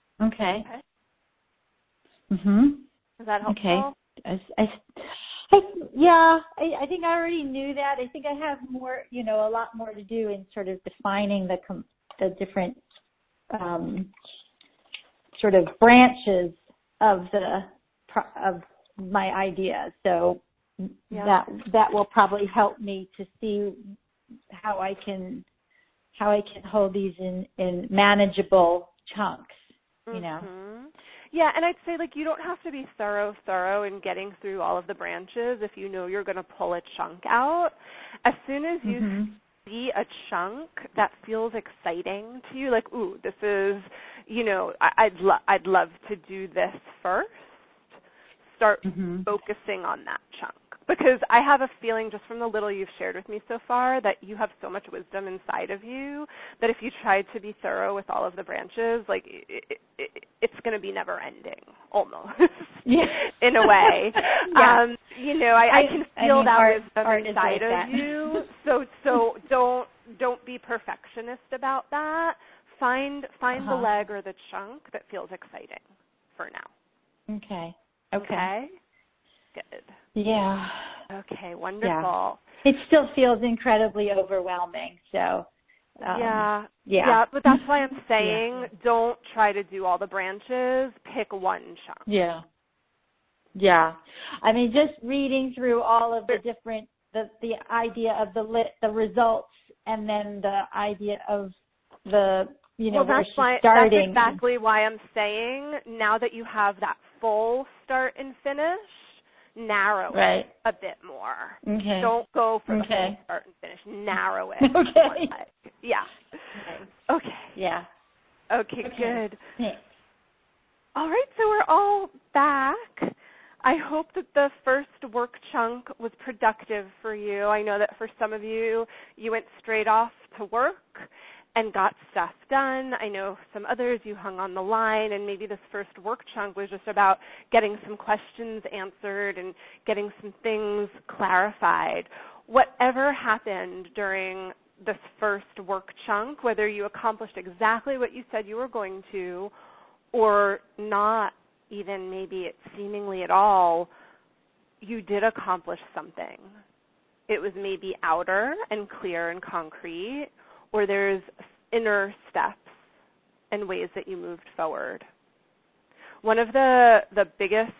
Is that helpful? Okay. I think I already knew that. I think I have more, a lot more to do in sort of defining the different sort of branches of the of my ideas. So that will probably help me to see how I can hold these in manageable chunks, you know. Yeah, and I'd say, like, you don't have to be thorough in getting through all of the branches if you know you're going to pull a chunk out. As soon as you see a chunk that feels exciting to you, like, ooh, this is, you know, I'd love to do this first, start focusing on that chunk. Because I have a feeling, just from the little you've shared with me so far, that you have so much wisdom inside of you that if you tried to be thorough with all of the branches, like, it's going to be never ending, almost, in a way. You know, I can feel that wisdom inside of you. So don't be perfectionist about that. Find the leg or the chunk that feels exciting for now. Okay. Good. Yeah. Okay, wonderful. Yeah. It still feels incredibly overwhelming. So, but that's why I'm saying don't try to do all the branches. Pick one chunk. Yeah. I mean, just reading through all of the different, the idea of the results, and then the idea of the, you know, where she's starting. That's exactly why I'm saying now that you have that full start and finish, narrow it a bit more. Okay. Don't go for the full start and finish. Narrow it. Okay. Yeah. Okay. Yeah. Okay, good. Thanks. All right, so we're all back. I hope that the first work chunk was productive for you. I know that for some of you, you went straight off to work and got stuff done. I know some others you hung on the line, and maybe this first work chunk was just about getting some questions answered and getting some things clarified. Whatever happened during this first work chunk, whether you accomplished exactly what you said you were going to or not even maybe it seemingly at all, you did accomplish something. It was maybe outer and clear and concrete, or there's inner steps and ways that you moved forward. One of the biggest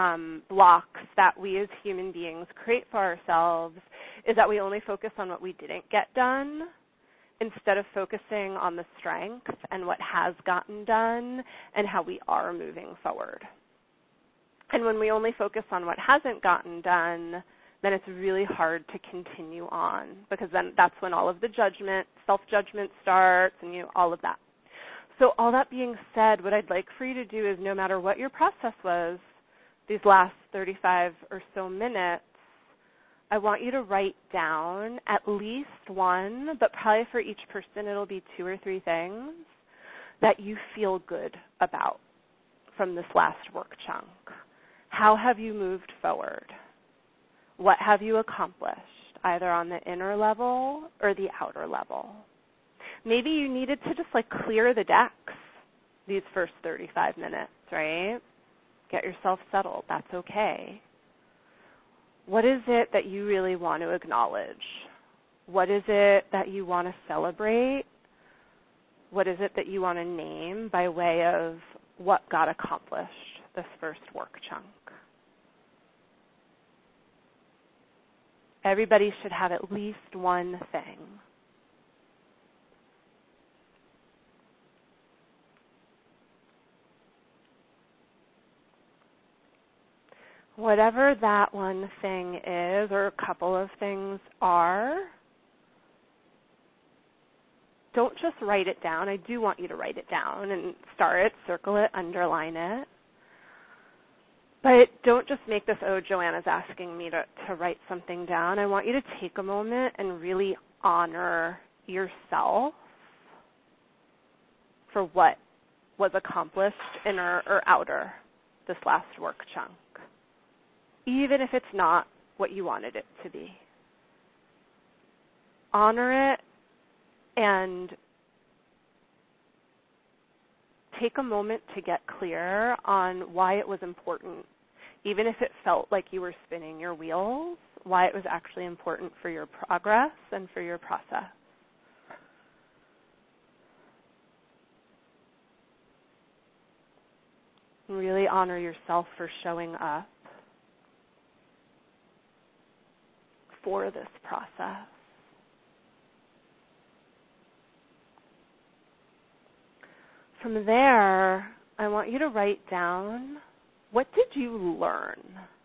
blocks that we as human beings create for ourselves is that we only focus on what we didn't get done instead of focusing on the strengths and what has gotten done and how we are moving forward. And when we only focus on what hasn't gotten done, then it's really hard to continue on, because then that's when all of the judgment, self-judgment starts, and all of that. So all that being said, what I'd like for you to do is, no matter what your process was these last 35 or so minutes, I want you to write down at least one, but probably for each person it'll be 2 or 3 things that you feel good about from this last work chunk. How have you moved forward? What have you accomplished, either on the inner level or the outer level? Maybe you needed to just clear the decks these first 35 minutes, right? Get yourself settled. That's okay. What is it that you really want to acknowledge? What is it that you want to celebrate? What is it that you want to name by way of what got accomplished this first work chunk? Everybody should have at least one thing. Whatever that one thing is, or a couple of things are, don't just write it down. I do want you to write it down and star it, circle it, underline it. But don't just make this, oh, Joanna's asking me to write something down. I want you to take a moment and really honor yourself for what was accomplished, inner or outer, this last work chunk, even if it's not what you wanted it to be. Honor it and take a moment to get clear on why it was important, even if it felt like you were spinning your wheels, why it was actually important for your progress and for your process. Really honor yourself for showing up for this process. From there, I want you to write down, what did you learn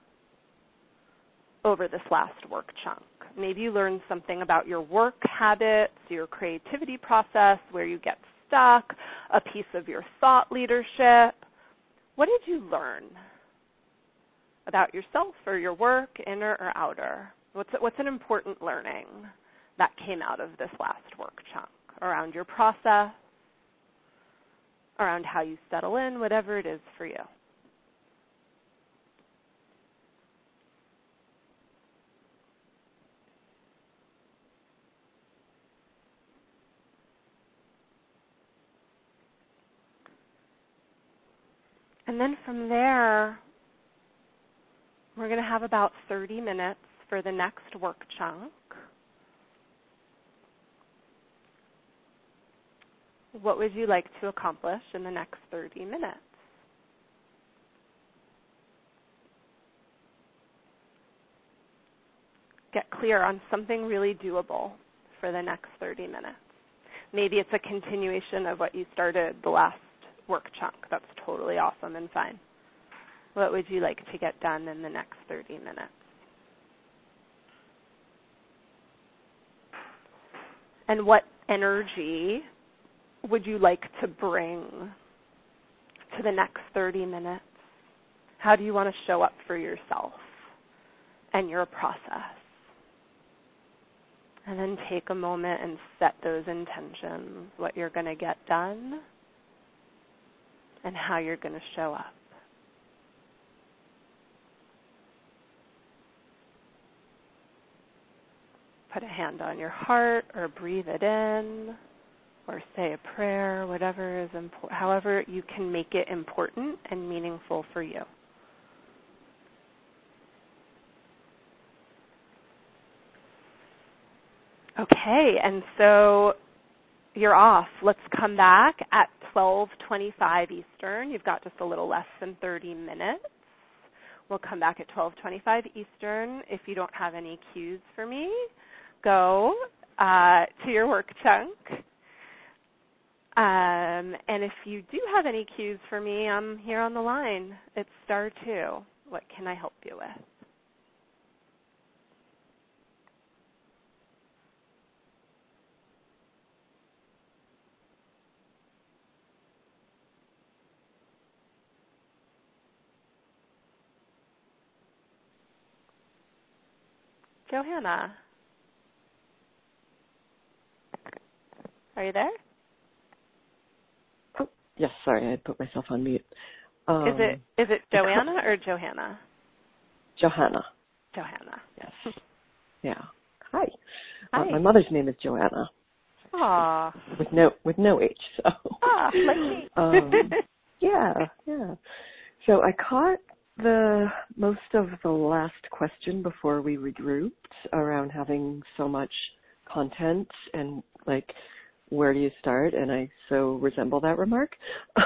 over this last work chunk? Maybe you learned something about your work habits, your creativity process, where you get stuck, a piece of your thought leadership. What did you learn about yourself or your work, inner or outer? What's an important learning that came out of this last work chunk around your process, around how you settle in, whatever it is for you? And then from there, we're going to have about 30 minutes for the next work chunk. What would you like to accomplish in the next 30 minutes? Get clear on something really doable for the next 30 minutes. Maybe it's a continuation of what you started the last work chunk. That's totally awesome and fine. What would you like to get done in the next 30 minutes? And what energy would you like to bring to the next 30 minutes? How do you want to show up for yourself and your process? And then take a moment and set those intentions, what you're going to get done and how you're going to show up. Put a hand on your heart or breathe it in or say a prayer, whatever is important, however you can make it important and meaningful for you. Okay, and so you're off. Let's come back at 12:25 Eastern. You've got just a little less than 30 minutes. We'll come back at 12:25 Eastern. If you don't have any cues for me, go to your work chunk. And if you do have any cues for me, I'm here on the line. It's *2. What can I help you with? Johanna, are you there? Oh, yes, sorry, I put myself on mute. Is it Joanna or Johanna? Johanna. Johanna. Yes. Yeah. Hi. Hi. My mother's name is Joanna. Aw. With no H. So. Like me. Yeah. So I caught the most of the last question before we regrouped around having so much content and like where do you start, and I so resemble that remark.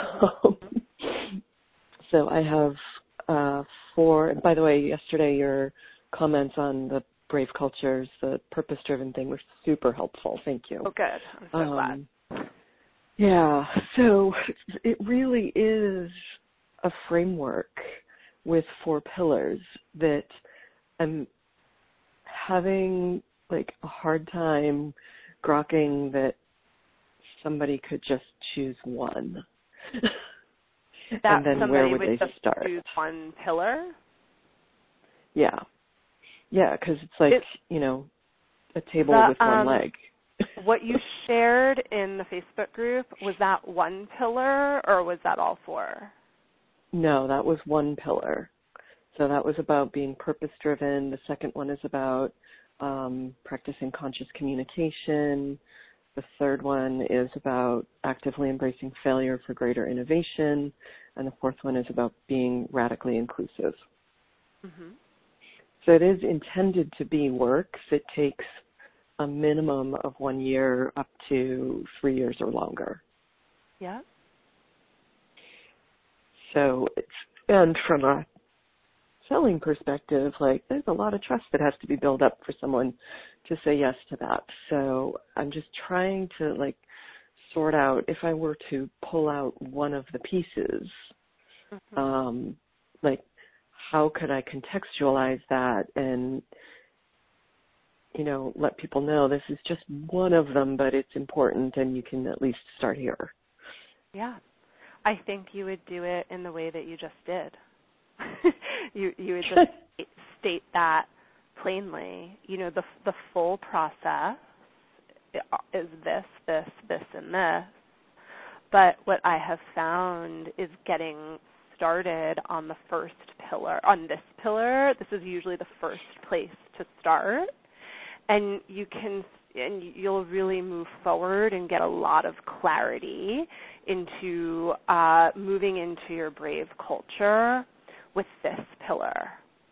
So I have 4, and by the way, yesterday your comments on the Brave Cultures, the purpose-driven thing were super helpful. Thank you. Oh, good. I'm so glad. Yeah, so it really is a framework with 4 pillars that I'm having like a hard time grokking that somebody could just choose one. That and then somebody where would would they just start? choose one pillar? Yeah, because it's like, a table with one leg. What you shared in the Facebook group, was that one pillar or was that all 4? No, that was one pillar. So that was about being purpose-driven. The second one is about practicing conscious communication. The third one is about actively embracing failure for greater innovation. And the fourth one is about being radically inclusive. Mm-hmm. So it is intended to be work that takes a minimum of 1 year up to 3 years or longer. Yeah. So and from a selling perspective, like there's a lot of trust that has to be built up for someone to say yes to that. So I'm just trying to like sort out if I were to pull out one of the pieces, like how could I contextualize that and, you know, let people know this is just one of them, but it's important and you can at least start here. Yeah. I think you would do it in the way that you just did. you would just state that plainly. You know, the full process is this, and this. But what I have found is getting started on the first pillar. On this pillar, this is usually the first place to start. And you'll really move forward and get a lot of clarity into moving into your brave culture with this pillar.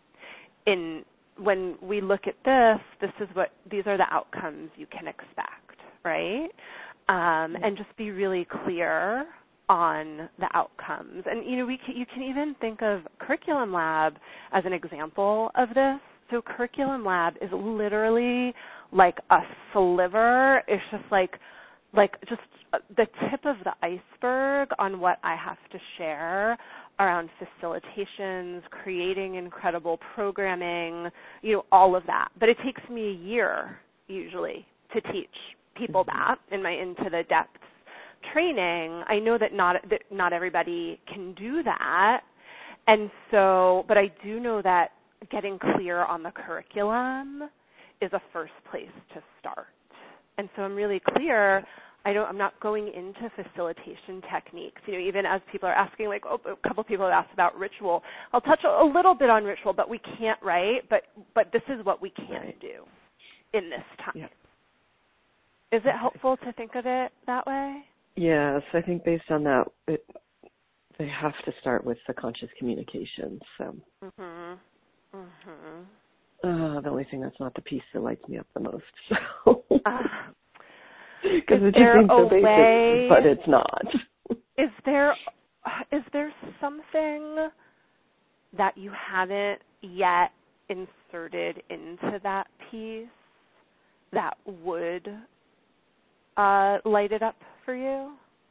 When we look at these are the outcomes you can expect, right? And just be really clear on the outcomes. And you know, you can even think of Curriculum Lab as an example of this. So Curriculum Lab is literally like a sliver. It's just like just the tip of the iceberg on what I have to share around facilitations, creating incredible programming, you know, all of that. But it takes me a year usually to teach people that in my Into the Depths training. I know that not everybody can do that. And so, but I do know that getting clear on the curriculum is a first place to start. And so I'm really clear. I'm not going into facilitation techniques. You know, even as people are asking, like, a couple people have asked about ritual. I'll touch a little bit on ritual, but we can't, right? But this is what we can do in this time. Yeah. Is it helpful to think of it that way? Yes, I think based on that, they have to start with the conscious communication. So. The only thing that's not the piece that lights me up the most. So. Because it just seems so basic, but it's not. Is there something that you haven't yet inserted into that piece that would light it up for you?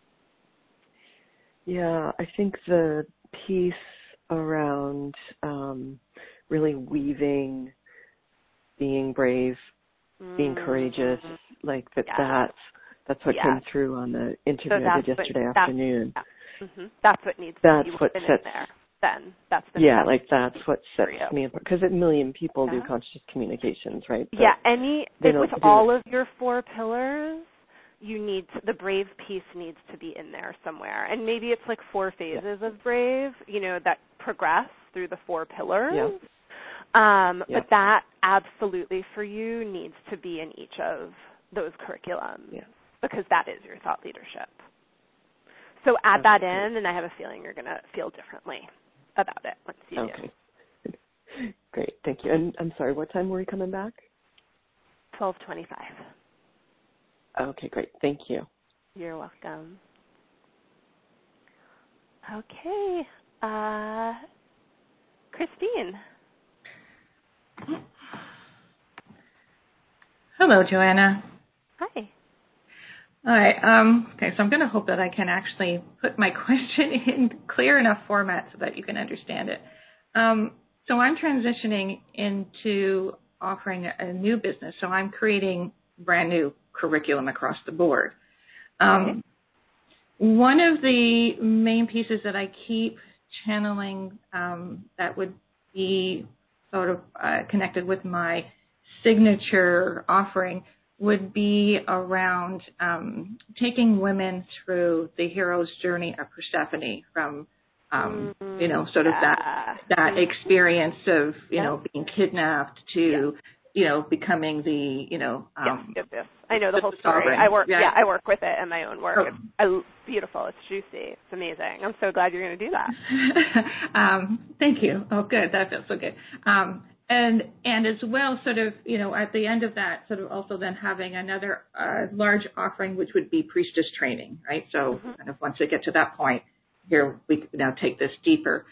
Yeah, I think the piece around really weaving, being brave, being courageous, like that's what came through on the interview I did yesterday afternoon. That's what needs to be put in there. Then that's that's what sets me apart, because a million people do conscious communications, right? But with all of your 4 pillars, the brave piece needs to be in there somewhere, and maybe it's like 4 phases of brave, you know, that progress through the 4 pillars. But that absolutely for you needs to be in each of those curriculums because that is your thought leadership. So add that in, and I have a feeling you're going to feel differently about it once you do. Great, thank you. And I'm sorry, what time were we coming back? 12:25. Okay, great. Thank you. You're welcome. Okay. Christine. Hello, Joanna. Hi. All right. Okay, so I'm going to hope that I can actually put my question in clear enough format so that you can understand it. So I'm transitioning into offering a new business. So I'm creating brand new curriculum across the board. One of the main pieces that I keep channeling that would be sort of connected with my signature offering would be around taking women through the hero's journey of Persephone from, you know, sort of that experience of, you know, being kidnapped to, you know, becoming the, you know. Yes. I know the whole story. I work with it in my own work. It's beautiful. It's juicy. It's amazing. I'm so glad you're going to do that. Thank you. Oh, good. That feels so good. And as well, sort of, you know, at the end of that, sort of also then having another large offering, which would be priestess training, right? So kind of once they get to that point, here we can now take this deeper.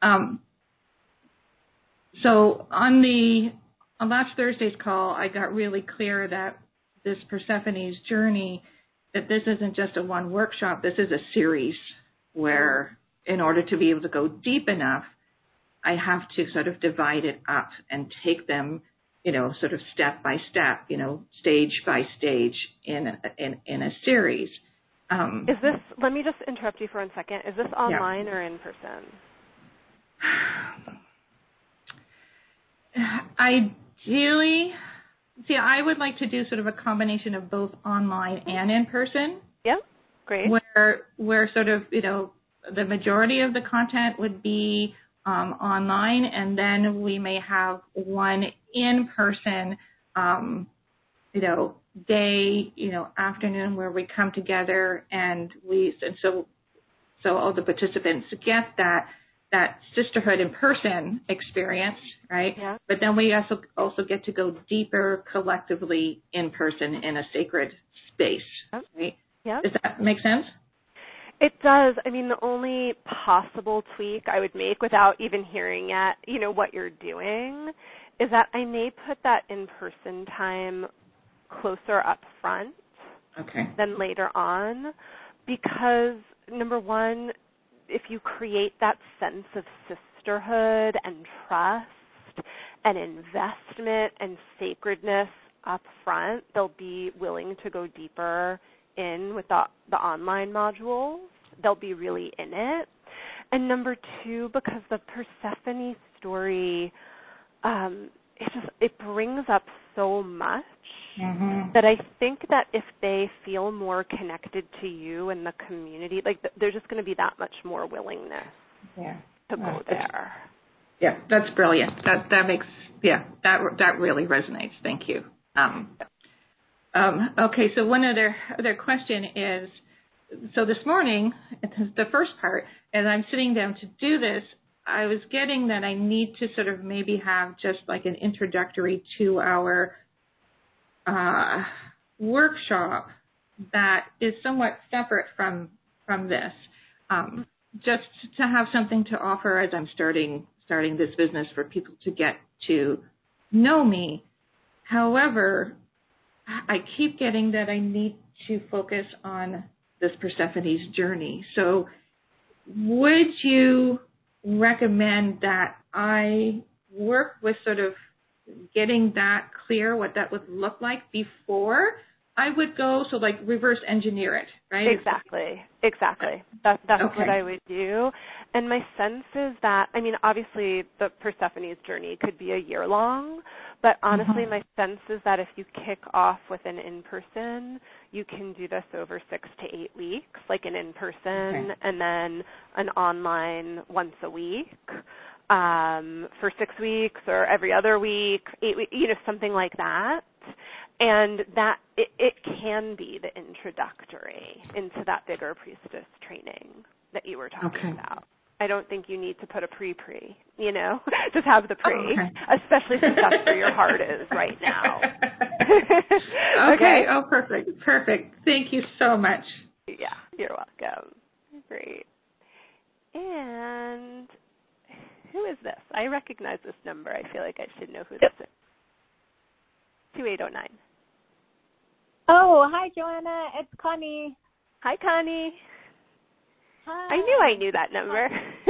So on last Thursday's call, I got really clear that this Persephone's journey, that this isn't just a one workshop, this is a series where in order to be able to go deep enough, I have to sort of divide it up and take them, sort of step by step, stage by stage in a series. Is this, let me just interrupt you for 1 second. Is this online or in person? Ideally, I would like to do sort of a combination of both online and in person. Yep, great. Where sort of, the majority of the content would be online, and then we may have one in-person, day, afternoon where we come together and so all the participants get that sisterhood in person experience, right? Yeah. But then we also get to go deeper collectively in person in a sacred space, right? Yeah. Does that make sense? It does. I mean, the only possible tweak I would make without even hearing yet, what you're doing, is that I may put that in-person time closer up front than later on, because number one, if you create that sense of sisterhood and trust and investment and sacredness up front, they'll be willing to go deeper in with the online modules. They'll be really in it. And number two, because the Persephone story, it brings up so much that I think that if they feel more connected to you and the community, there's just going to be that much more willingness to go there. Yeah, that's brilliant. That makes, that really resonates. Thank you. Okay, so one other question is, so this morning, the first part, as I'm sitting down to do this, I was getting that I need to sort of maybe have just like an introductory 2-hour workshop that is somewhat separate from this, just to have something to offer as I'm starting this business for people to get to know me. However, I keep getting that I need to focus on this Persephone's journey. So would you recommend that I work with sort of getting that clear, what that would look like before I would go, so like reverse engineer it, right? Exactly. That's what I would do. And my sense is that, I mean, obviously the Persephone's journey could be a year long, but honestly my sense is that if you kick off with an in-person, you can do this over 6 to 8 weeks, like an in-person and then an online once a week. For 6 weeks or every other week, 8 weeks, something like that. And that it can be the introductory into that bigger priestess training that you were talking about. I don't think you need to put a pre, just have the pre, especially since that's where your heart is right now. Okay. Oh, perfect. Thank you so much. Yeah, you're welcome. Great. And who is this? I recognize this number. I feel like I should know who this is. 2809. Oh, hi, Joanna. It's Connie. Hi, Connie. Hi. I knew that number.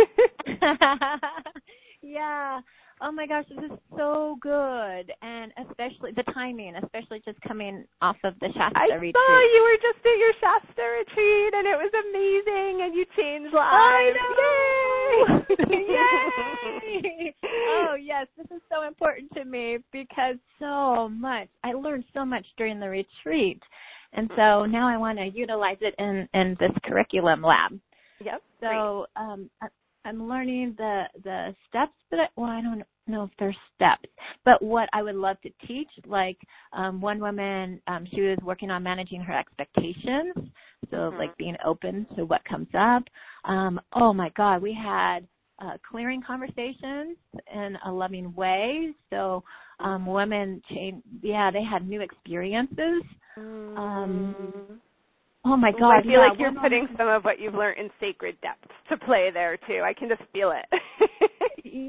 Yeah. Oh, my gosh, this is so good. And especially the timing, especially just coming off of the Shasta retreat. I saw you were just at your Shasta retreat, and it was amazing, and you changed lives. Yay! Yay! Oh, yes, this is so important to me because I learned so much during the retreat. And so now I want to utilize it in this curriculum lab. Yep. So I'm learning the steps, but I don't know if they're steps, but what I would love to teach, like one woman, she was working on managing her expectations, so like being open to what comes up. Oh my God, we had clearing conversations in a loving way. So women they had new experiences. Oh my God! I feel like you're putting some of what you've learned in sacred depth to play there too. I can just feel it.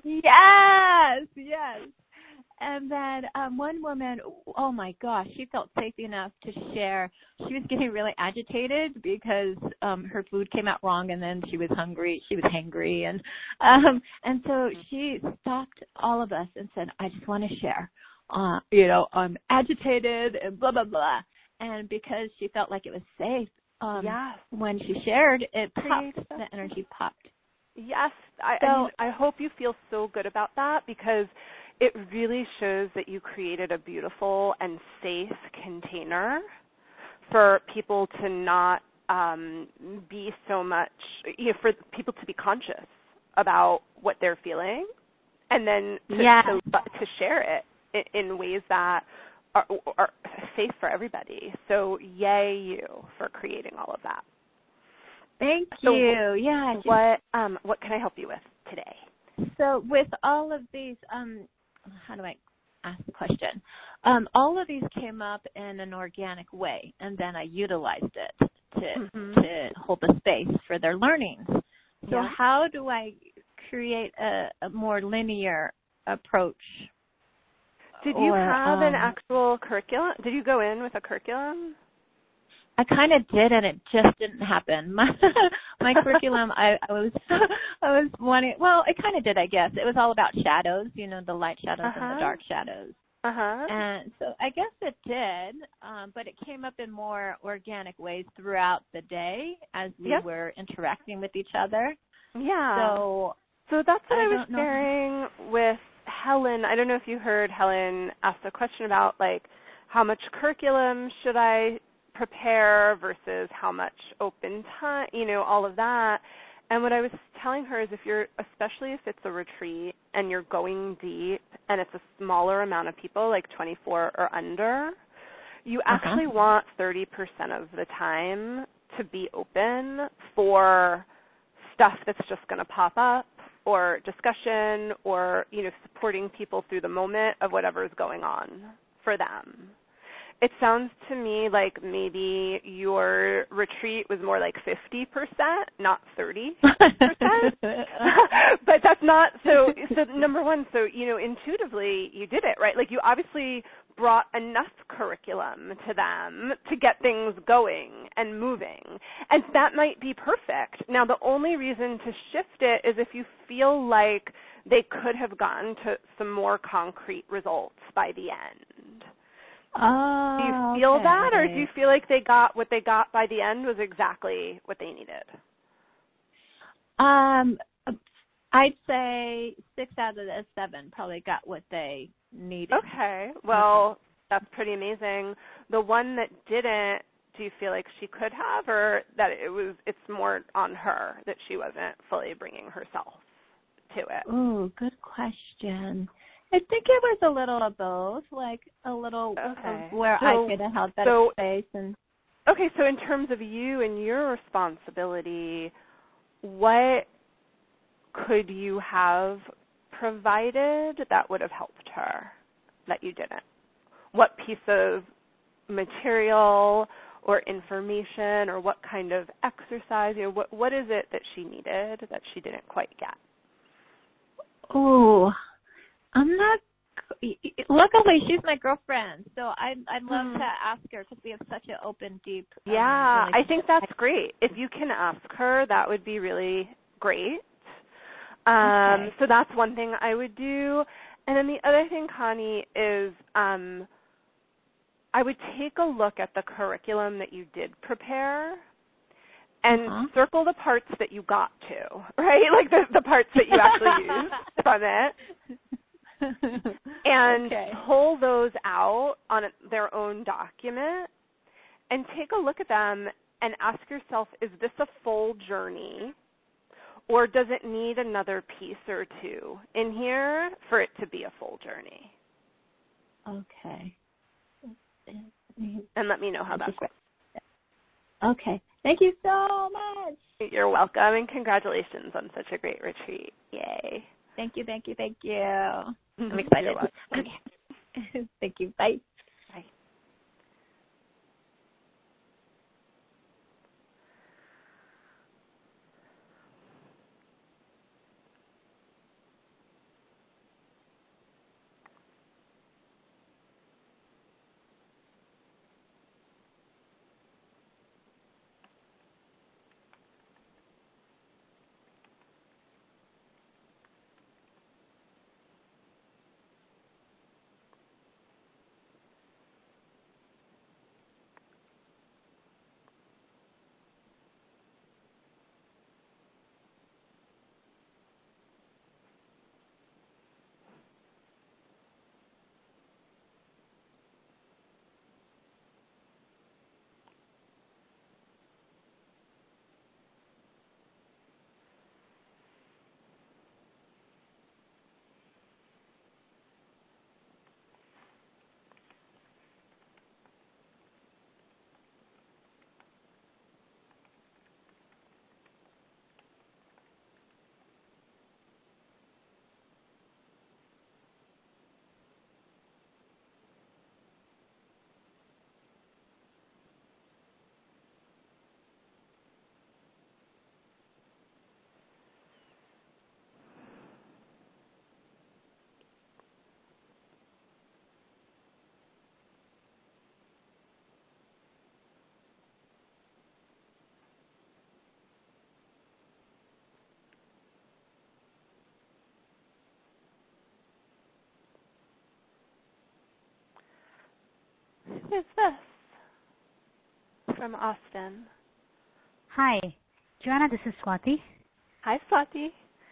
Yes. And then one woman, oh my gosh, she felt safe enough to share. She was getting really agitated because her food came out wrong, and then she was hungry. She was hangry, and so she stopped all of us and said, "I just want to share. I'm agitated and blah blah blah." And because she felt like it was safe, when she shared, it popped. The energy popped. Yes, I hope you feel so good about that, because it really shows that you created a beautiful and safe container for people to not be so much, for people to be conscious about what they're feeling, and then to share it in ways that are safe for everybody. So yay you for creating all of that. Thank you. What can I help you with today? So with all of these, how do I ask the question? All of these came up in an organic way, and then I utilized it to hold the space for their learnings. So how do I create a more linear approach? Did you have an actual curriculum? Did you go in with a curriculum? I kind of did, and it just didn't happen. My curriculum, I was wanting. Well, it kind of did, I guess. It was all about shadows, the light shadows and the dark shadows. And so I guess it did, but it came up in more organic ways throughout the day as we were interacting with each other. Yeah. So that's what I was sharing with Helen. I don't know if you heard Helen ask the question about how much curriculum should I prepare versus how much open time, all of that. And what I was telling her is especially if it's a retreat and you're going deep and it's a smaller amount of people, like 24 or under, you actually want 30% of the time to be open for stuff that's just going to pop up, or discussion, or, supporting people through the moment of whatever's going on for them. It sounds to me like maybe your retreat was more like 50%, not 30%. But that's not, so number one, intuitively you did it, right? You obviously brought enough curriculum to them to get things going and moving. And that might be perfect. Now, the only reason to shift it is if you feel like they could have gotten to some more concrete results by the end. Do you feel that, or do you feel like what they got by the end was exactly what they needed? I'd say 6 out of the 7 probably got what they needed. Okay, well, that's pretty amazing. The one that didn't, do you feel like she could have, or that it's more on her that she wasn't fully bringing herself to it? Ooh, good question. I think it was a little of both, a little of where I could have held better space. Okay, so in terms of you and your responsibility, what could you have provided that would have helped her that you didn't? What piece of material or information or what kind of exercise, what is it that she needed that she didn't quite get? Oh, I'm not. Luckily, she's my girlfriend, so I'd love to ask her because we have such an open, deep. I think that's great. If you can ask her, that would be really great. So that's one thing I would do. And then the other thing, Connie, is I would take a look at the curriculum that you did prepare and circle the parts that you got to, right? Like the parts that you actually used from it. And pull those out on their own document and take a look at them and ask yourself, is this a full journey, or does it need another piece or two in here for it to be a full journey? Okay. And let me know how that goes. Okay. Thank you so much. You're welcome, and congratulations on such a great retreat. Yay. Thank you. I'm excited. Okay. Thank you. Bye. Bye. Who's this? From Austin. Hi, Joanna, this is Swati. Hi, Swati.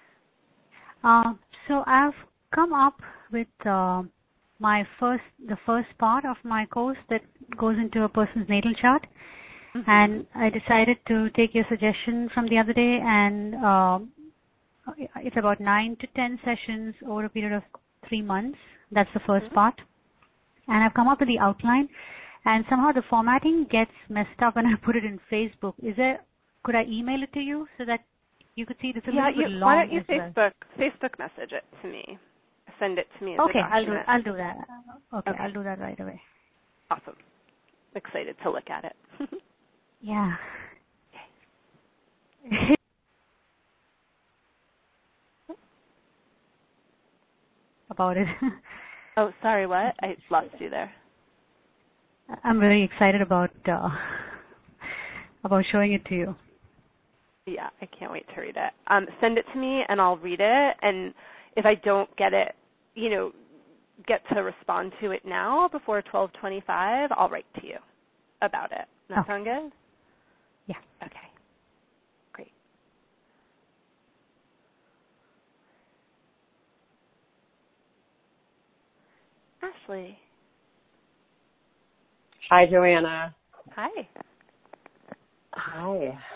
So I've come up with the first part of my course that goes into a person's natal chart. Mm-hmm. And I decided to take your suggestion from the other day, and it's about 9 to 10 sessions over a period of 3 months. That's the first part. And I've come up with the outline, and somehow the formatting gets messed up when I put it in Facebook. Could I email it to you so that you could see it? It's a little bit long. Why don't you Facebook message it to me? Send it to me as a document. I'll do that. Okay, I'll do that right away. Awesome. Excited to look at it. Yeah. About it. Oh, sorry, what? I lost you there. I'm very excited about showing it to you. Yeah, I can't wait to read it. Send it to me and I'll read it, and if I don't get it, get to respond to it now before 12:25, I'll write to you about it. Does that sound good? Yeah. Okay. Great. Ashley. Hi, Joanna. Hi. Hi.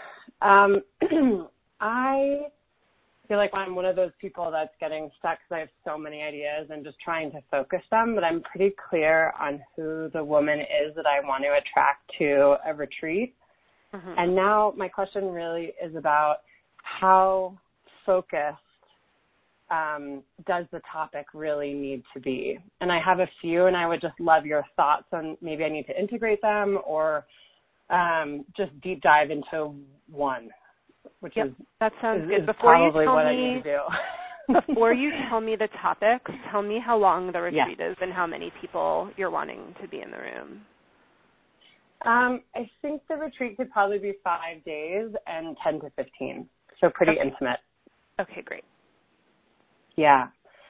I feel like I'm one of those people that's getting stuck because I have so many ideas and just trying to focus them, but I'm pretty clear on who the woman is that I want to attract to a retreat. Mm-hmm. And now my question really is about how focused does the topic really need to be? And I have a few, and I would just love your thoughts on maybe I need to integrate them or just deep dive into one, which is that sounds good. Before probably what I need to do. Before you tell me the topics, tell me how long the retreat is and how many people you're wanting to be in the room. I think the retreat could probably be 5 days and 10 to 15, so pretty intimate. Okay, great. Yeah.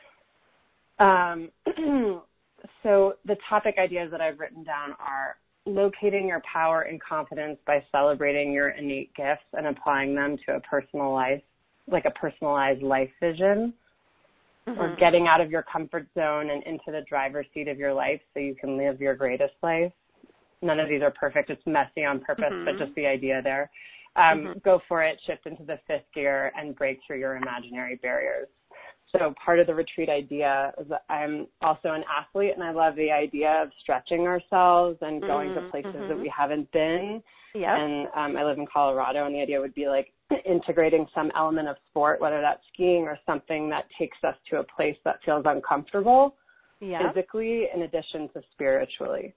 So the topic ideas that I've written down are locating your power and confidence by celebrating your innate gifts and applying them to a personalized life vision, or getting out of your comfort zone and into the driver's seat of your life so you can live your greatest life. None of these are perfect. It's messy on purpose, but just the idea there. Go for it, shift into the fifth gear, and break through your imaginary barriers. So part of the retreat idea is that I'm also an athlete, and I love the idea of stretching ourselves and going to places that we haven't been. Yep. And I live in Colorado, and the idea would be like integrating some element of sport, whether that's skiing or something that takes us to a place that feels uncomfortable physically in addition to spiritually.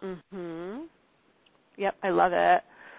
Yep, I love it.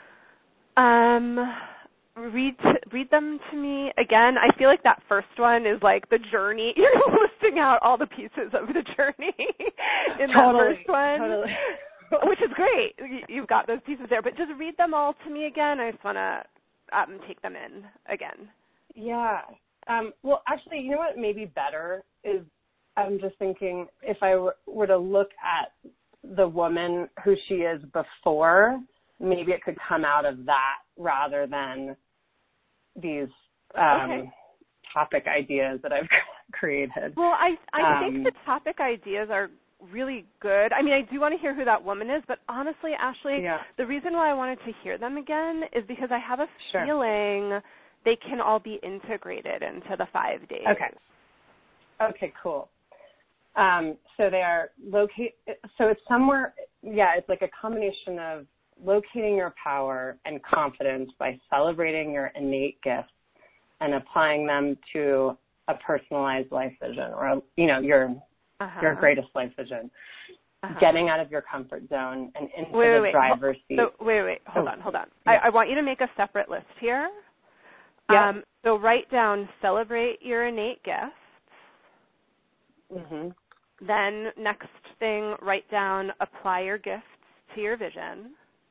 Read them to me again. I feel like that first one is like the journey. You're listing out all the pieces of the journey in that first one, which is great. You've got those pieces there, but just read them all to me again. I just want to take them in again. Yeah. Well, actually, you know what may be better is I'm just thinking if I were to look at the woman who she is before, maybe it could come out of that rather than these topic ideas that I've created. Well, I think the topic ideas are really good. I mean, I do want to hear who that woman is, but honestly, Ashley, the reason why I wanted to hear them again is because I have a feeling they can all be integrated into the 5 days. Okay, cool. So they are so it's somewhere, it's like a combination of locating your power and confidence by celebrating your innate gifts and applying them to a personalized life vision, or your greatest life vision. Getting out of your comfort zone and into the driver's seat. Hold on. I want you to make a separate list here. So write down celebrate your innate gifts. Then next thing, write down apply your gifts to your vision.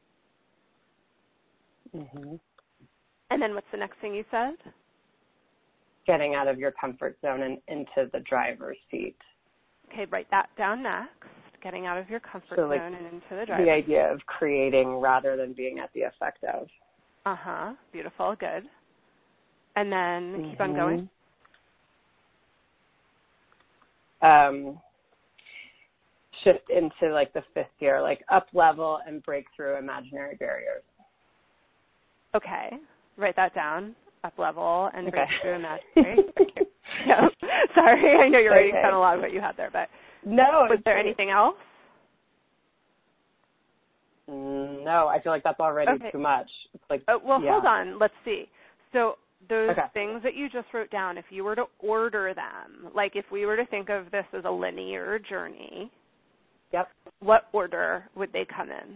And then what's the next thing you said? Getting out of your comfort zone and into the driver's seat. Okay, write that down next. getting out of your comfort so, like, zone and into the driver's the idea of creating rather than being at the effect of. Beautiful. Good. And then keep on going. Shift into like the fifth gear, like up level and break through imaginary barriers. Okay. Write that down. Up level and break through imaginary. Yeah. Sorry, I know you're writing down a lot of what you had there, but no. Was there anything else? No, I feel like that's already too much. It's like, hold on. Let's see. So those things that you just wrote down, if you were to order them, like if we were to think of this as a linear journey, what order would they come in?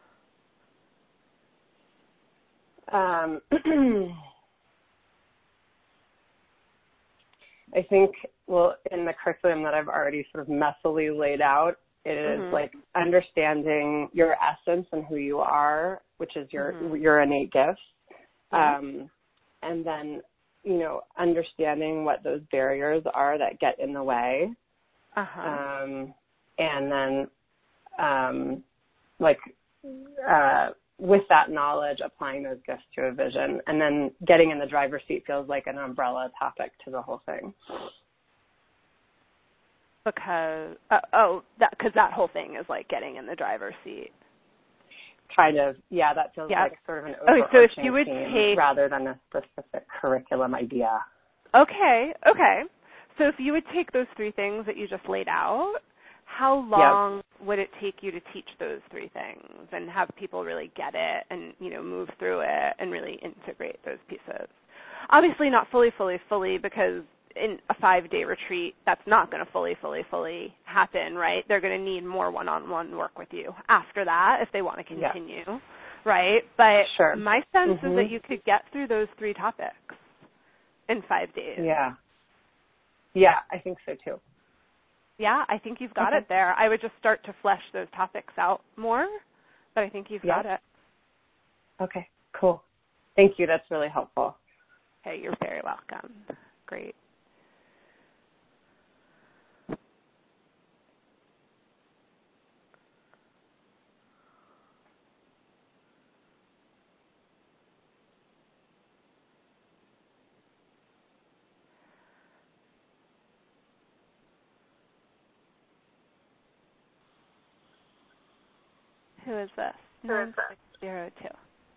I think, in the curriculum that I've already sort of messily laid out, it is like understanding your essence and who you are, which is your innate gifts. And then, understanding what those barriers are that get in the way. And then, with that knowledge, applying those gifts to a vision, and then getting in the driver's seat feels like an umbrella topic to the whole thing. Because that whole thing is like getting in the driver's seat. Kind of, that feels like sort of an overarching so if you would theme rather than a specific curriculum idea. Okay. So if you would take those three things that you just laid out, how long would it take you to teach those three things and have people really get it and, move through it and really integrate those pieces? Obviously not fully, because in a 5-day retreat, that's not going to fully happen, right? They're going to need more one-on-one work with you after that if they want to continue, right? But my sense is that you could get through those three topics in 5 days. Yeah, I think so too. Yeah, I think you've got it there. I would just start to flesh those topics out more, but I think you've got it. Okay, cool. Thank you. That's really helpful. Hey, you're very welcome. Great. Who is this? 9602.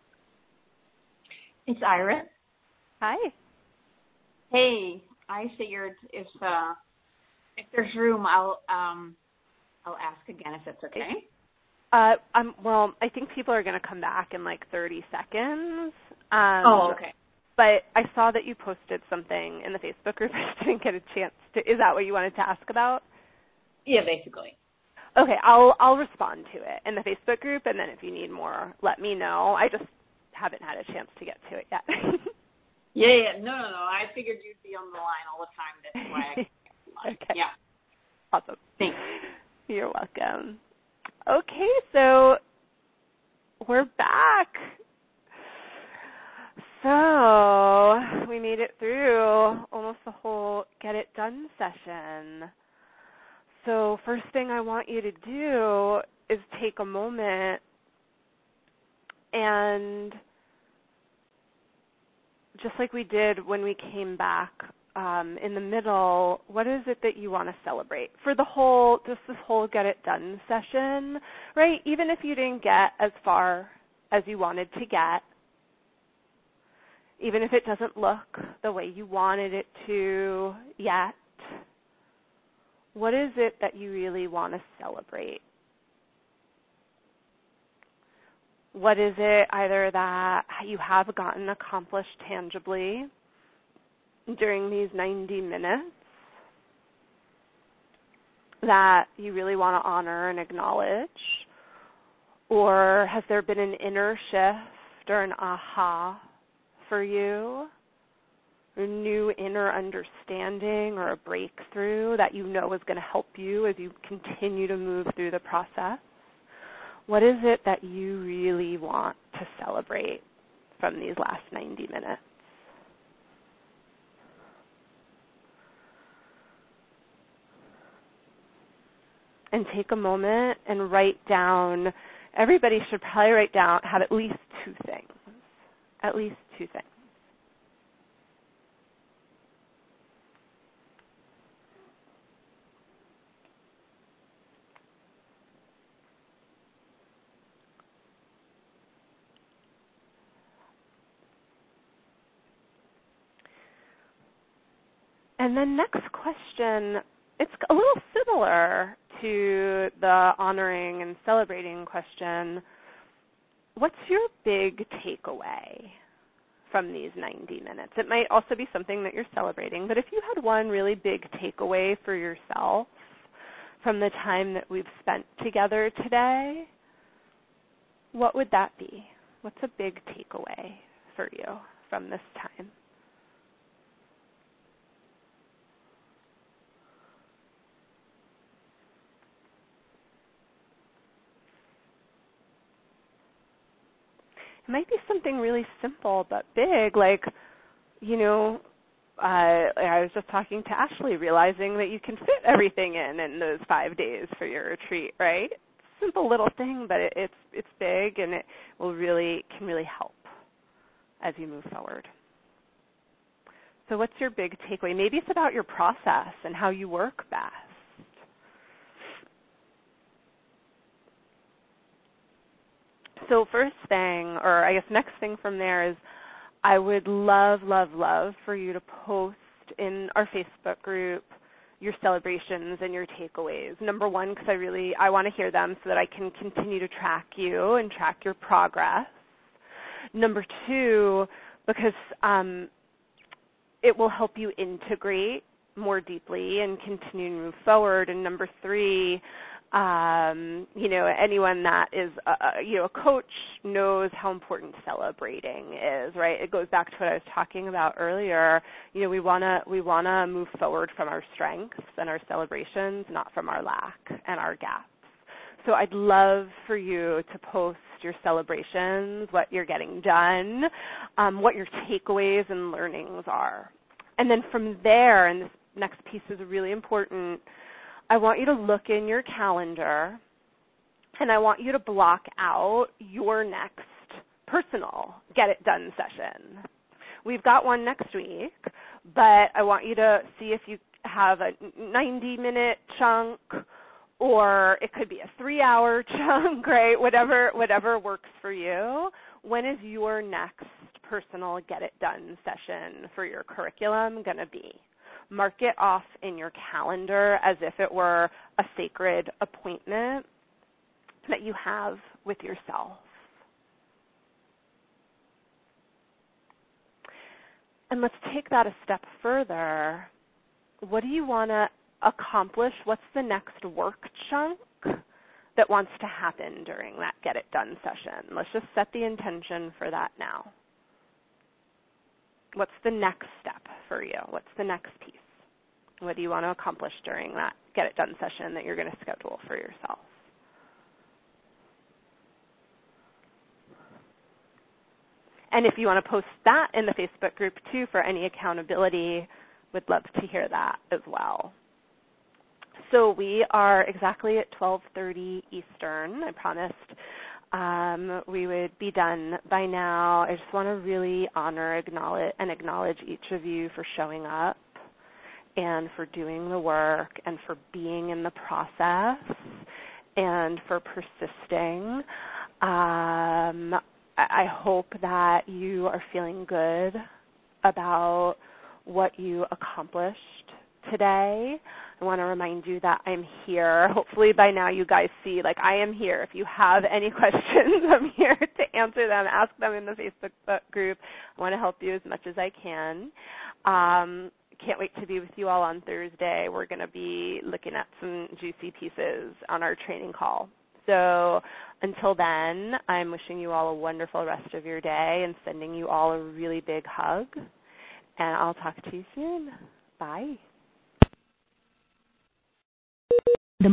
It's Iris. Hi. Hey, I figured if there's room, I'll ask again if it's okay. I think people are going to come back in like 30 seconds. Okay. But I saw that you posted something in the Facebook group. I didn't get a chance to. Is that what you wanted to ask about? Yeah, basically. Okay, I'll respond to it in the Facebook group, and then if you need more, let me know. I just haven't had a chance to get to it yet. No. I figured you'd be on the line all the time. That's why I Okay. Yeah. Awesome. Thanks. You're welcome. Okay, so we're back. So we made it through almost the whole Get It Done session. So first thing I want you to do is take a moment and just like we did when we came back in the middle, what is it that you want to celebrate for this whole Get It Done session, right? Even if you didn't get as far as you wanted to get, even if it doesn't look the way you wanted it to yet, what is it that you really want to celebrate? What is it either that you have gotten accomplished tangibly during these 90 minutes that you really want to honor and acknowledge? Or has there been an inner shift or an aha for you? A new inner understanding or a breakthrough that you know is going to help you as you continue to move through the process? What is it that you really want to celebrate from these last 90 minutes? and take a moment and write down, everybody should probably write down, have at least 2 things. At least 2 things. And then next question, it's a little similar to the honoring and celebrating question. What's your big takeaway from these 90 minutes? It might also be something that you're celebrating, but if you had one really big takeaway for yourself from the time that we've spent together today, what would that be? What's a big takeaway for you from this time? It might be something really simple but big, like, I was just talking to Ashley, realizing that you can fit everything in those 5 days for your retreat, right? Simple little thing, but it's big, and it can really help as you move forward. So what's your big takeaway? Maybe it's about your process and how you work best. So first thing, or I guess next thing from there is, I would love, love, love for you to post in our Facebook group your celebrations and your takeaways. Number one, because I want to hear them so that I can continue to track you and track your progress. Number two, because it will help you integrate more deeply and continue to move forward. And number three, anyone that is a coach knows how important celebrating is, right? It goes back to what I was talking about earlier. We wanna move forward from our strengths and our celebrations, not from our lack and our gaps. So I'd love for you to post your celebrations, what you're getting done, what your takeaways and learnings are. And then from there, and this next piece is really important, I want you to look in your calendar, and I want you to block out your next personal Get It Done session. We've got one next week, but I want you to see if you have a 90-minute chunk, or it could be a 3-hour chunk, right? Whatever works for you. When is your next personal Get It Done session for your curriculum going to be? Mark it off in your calendar as if it were a sacred appointment that you have with yourself. And let's take that a step further. What do you want to accomplish? What's the next work chunk that wants to happen during that Get It Done session? Let's just set the intention for that now. What's the next step for you? What's the next piece? What do you want to accomplish during that Get It Done session that you're going to schedule for yourself? And if you want to post that in the Facebook group too for any accountability, we'd love to hear that as well. So we are exactly at 12:30 Eastern. I promised we would be done by now. I just want to really honor, acknowledge each of you for showing up and for doing the work and for being in the process and for persisting. I hope that you are feeling good about what you accomplished today. I want to remind you that I'm here. Hopefully by now you guys see, I am here. If you have any questions, I'm here to answer them. Ask them in the Facebook group. I want to help you as much as I can. Can't wait to be with you all on Thursday. We're going to be looking at some juicy pieces on our training call. So until then, I'm wishing you all a wonderful rest of your day and sending you all a really big hug. And I'll talk to you soon. Bye.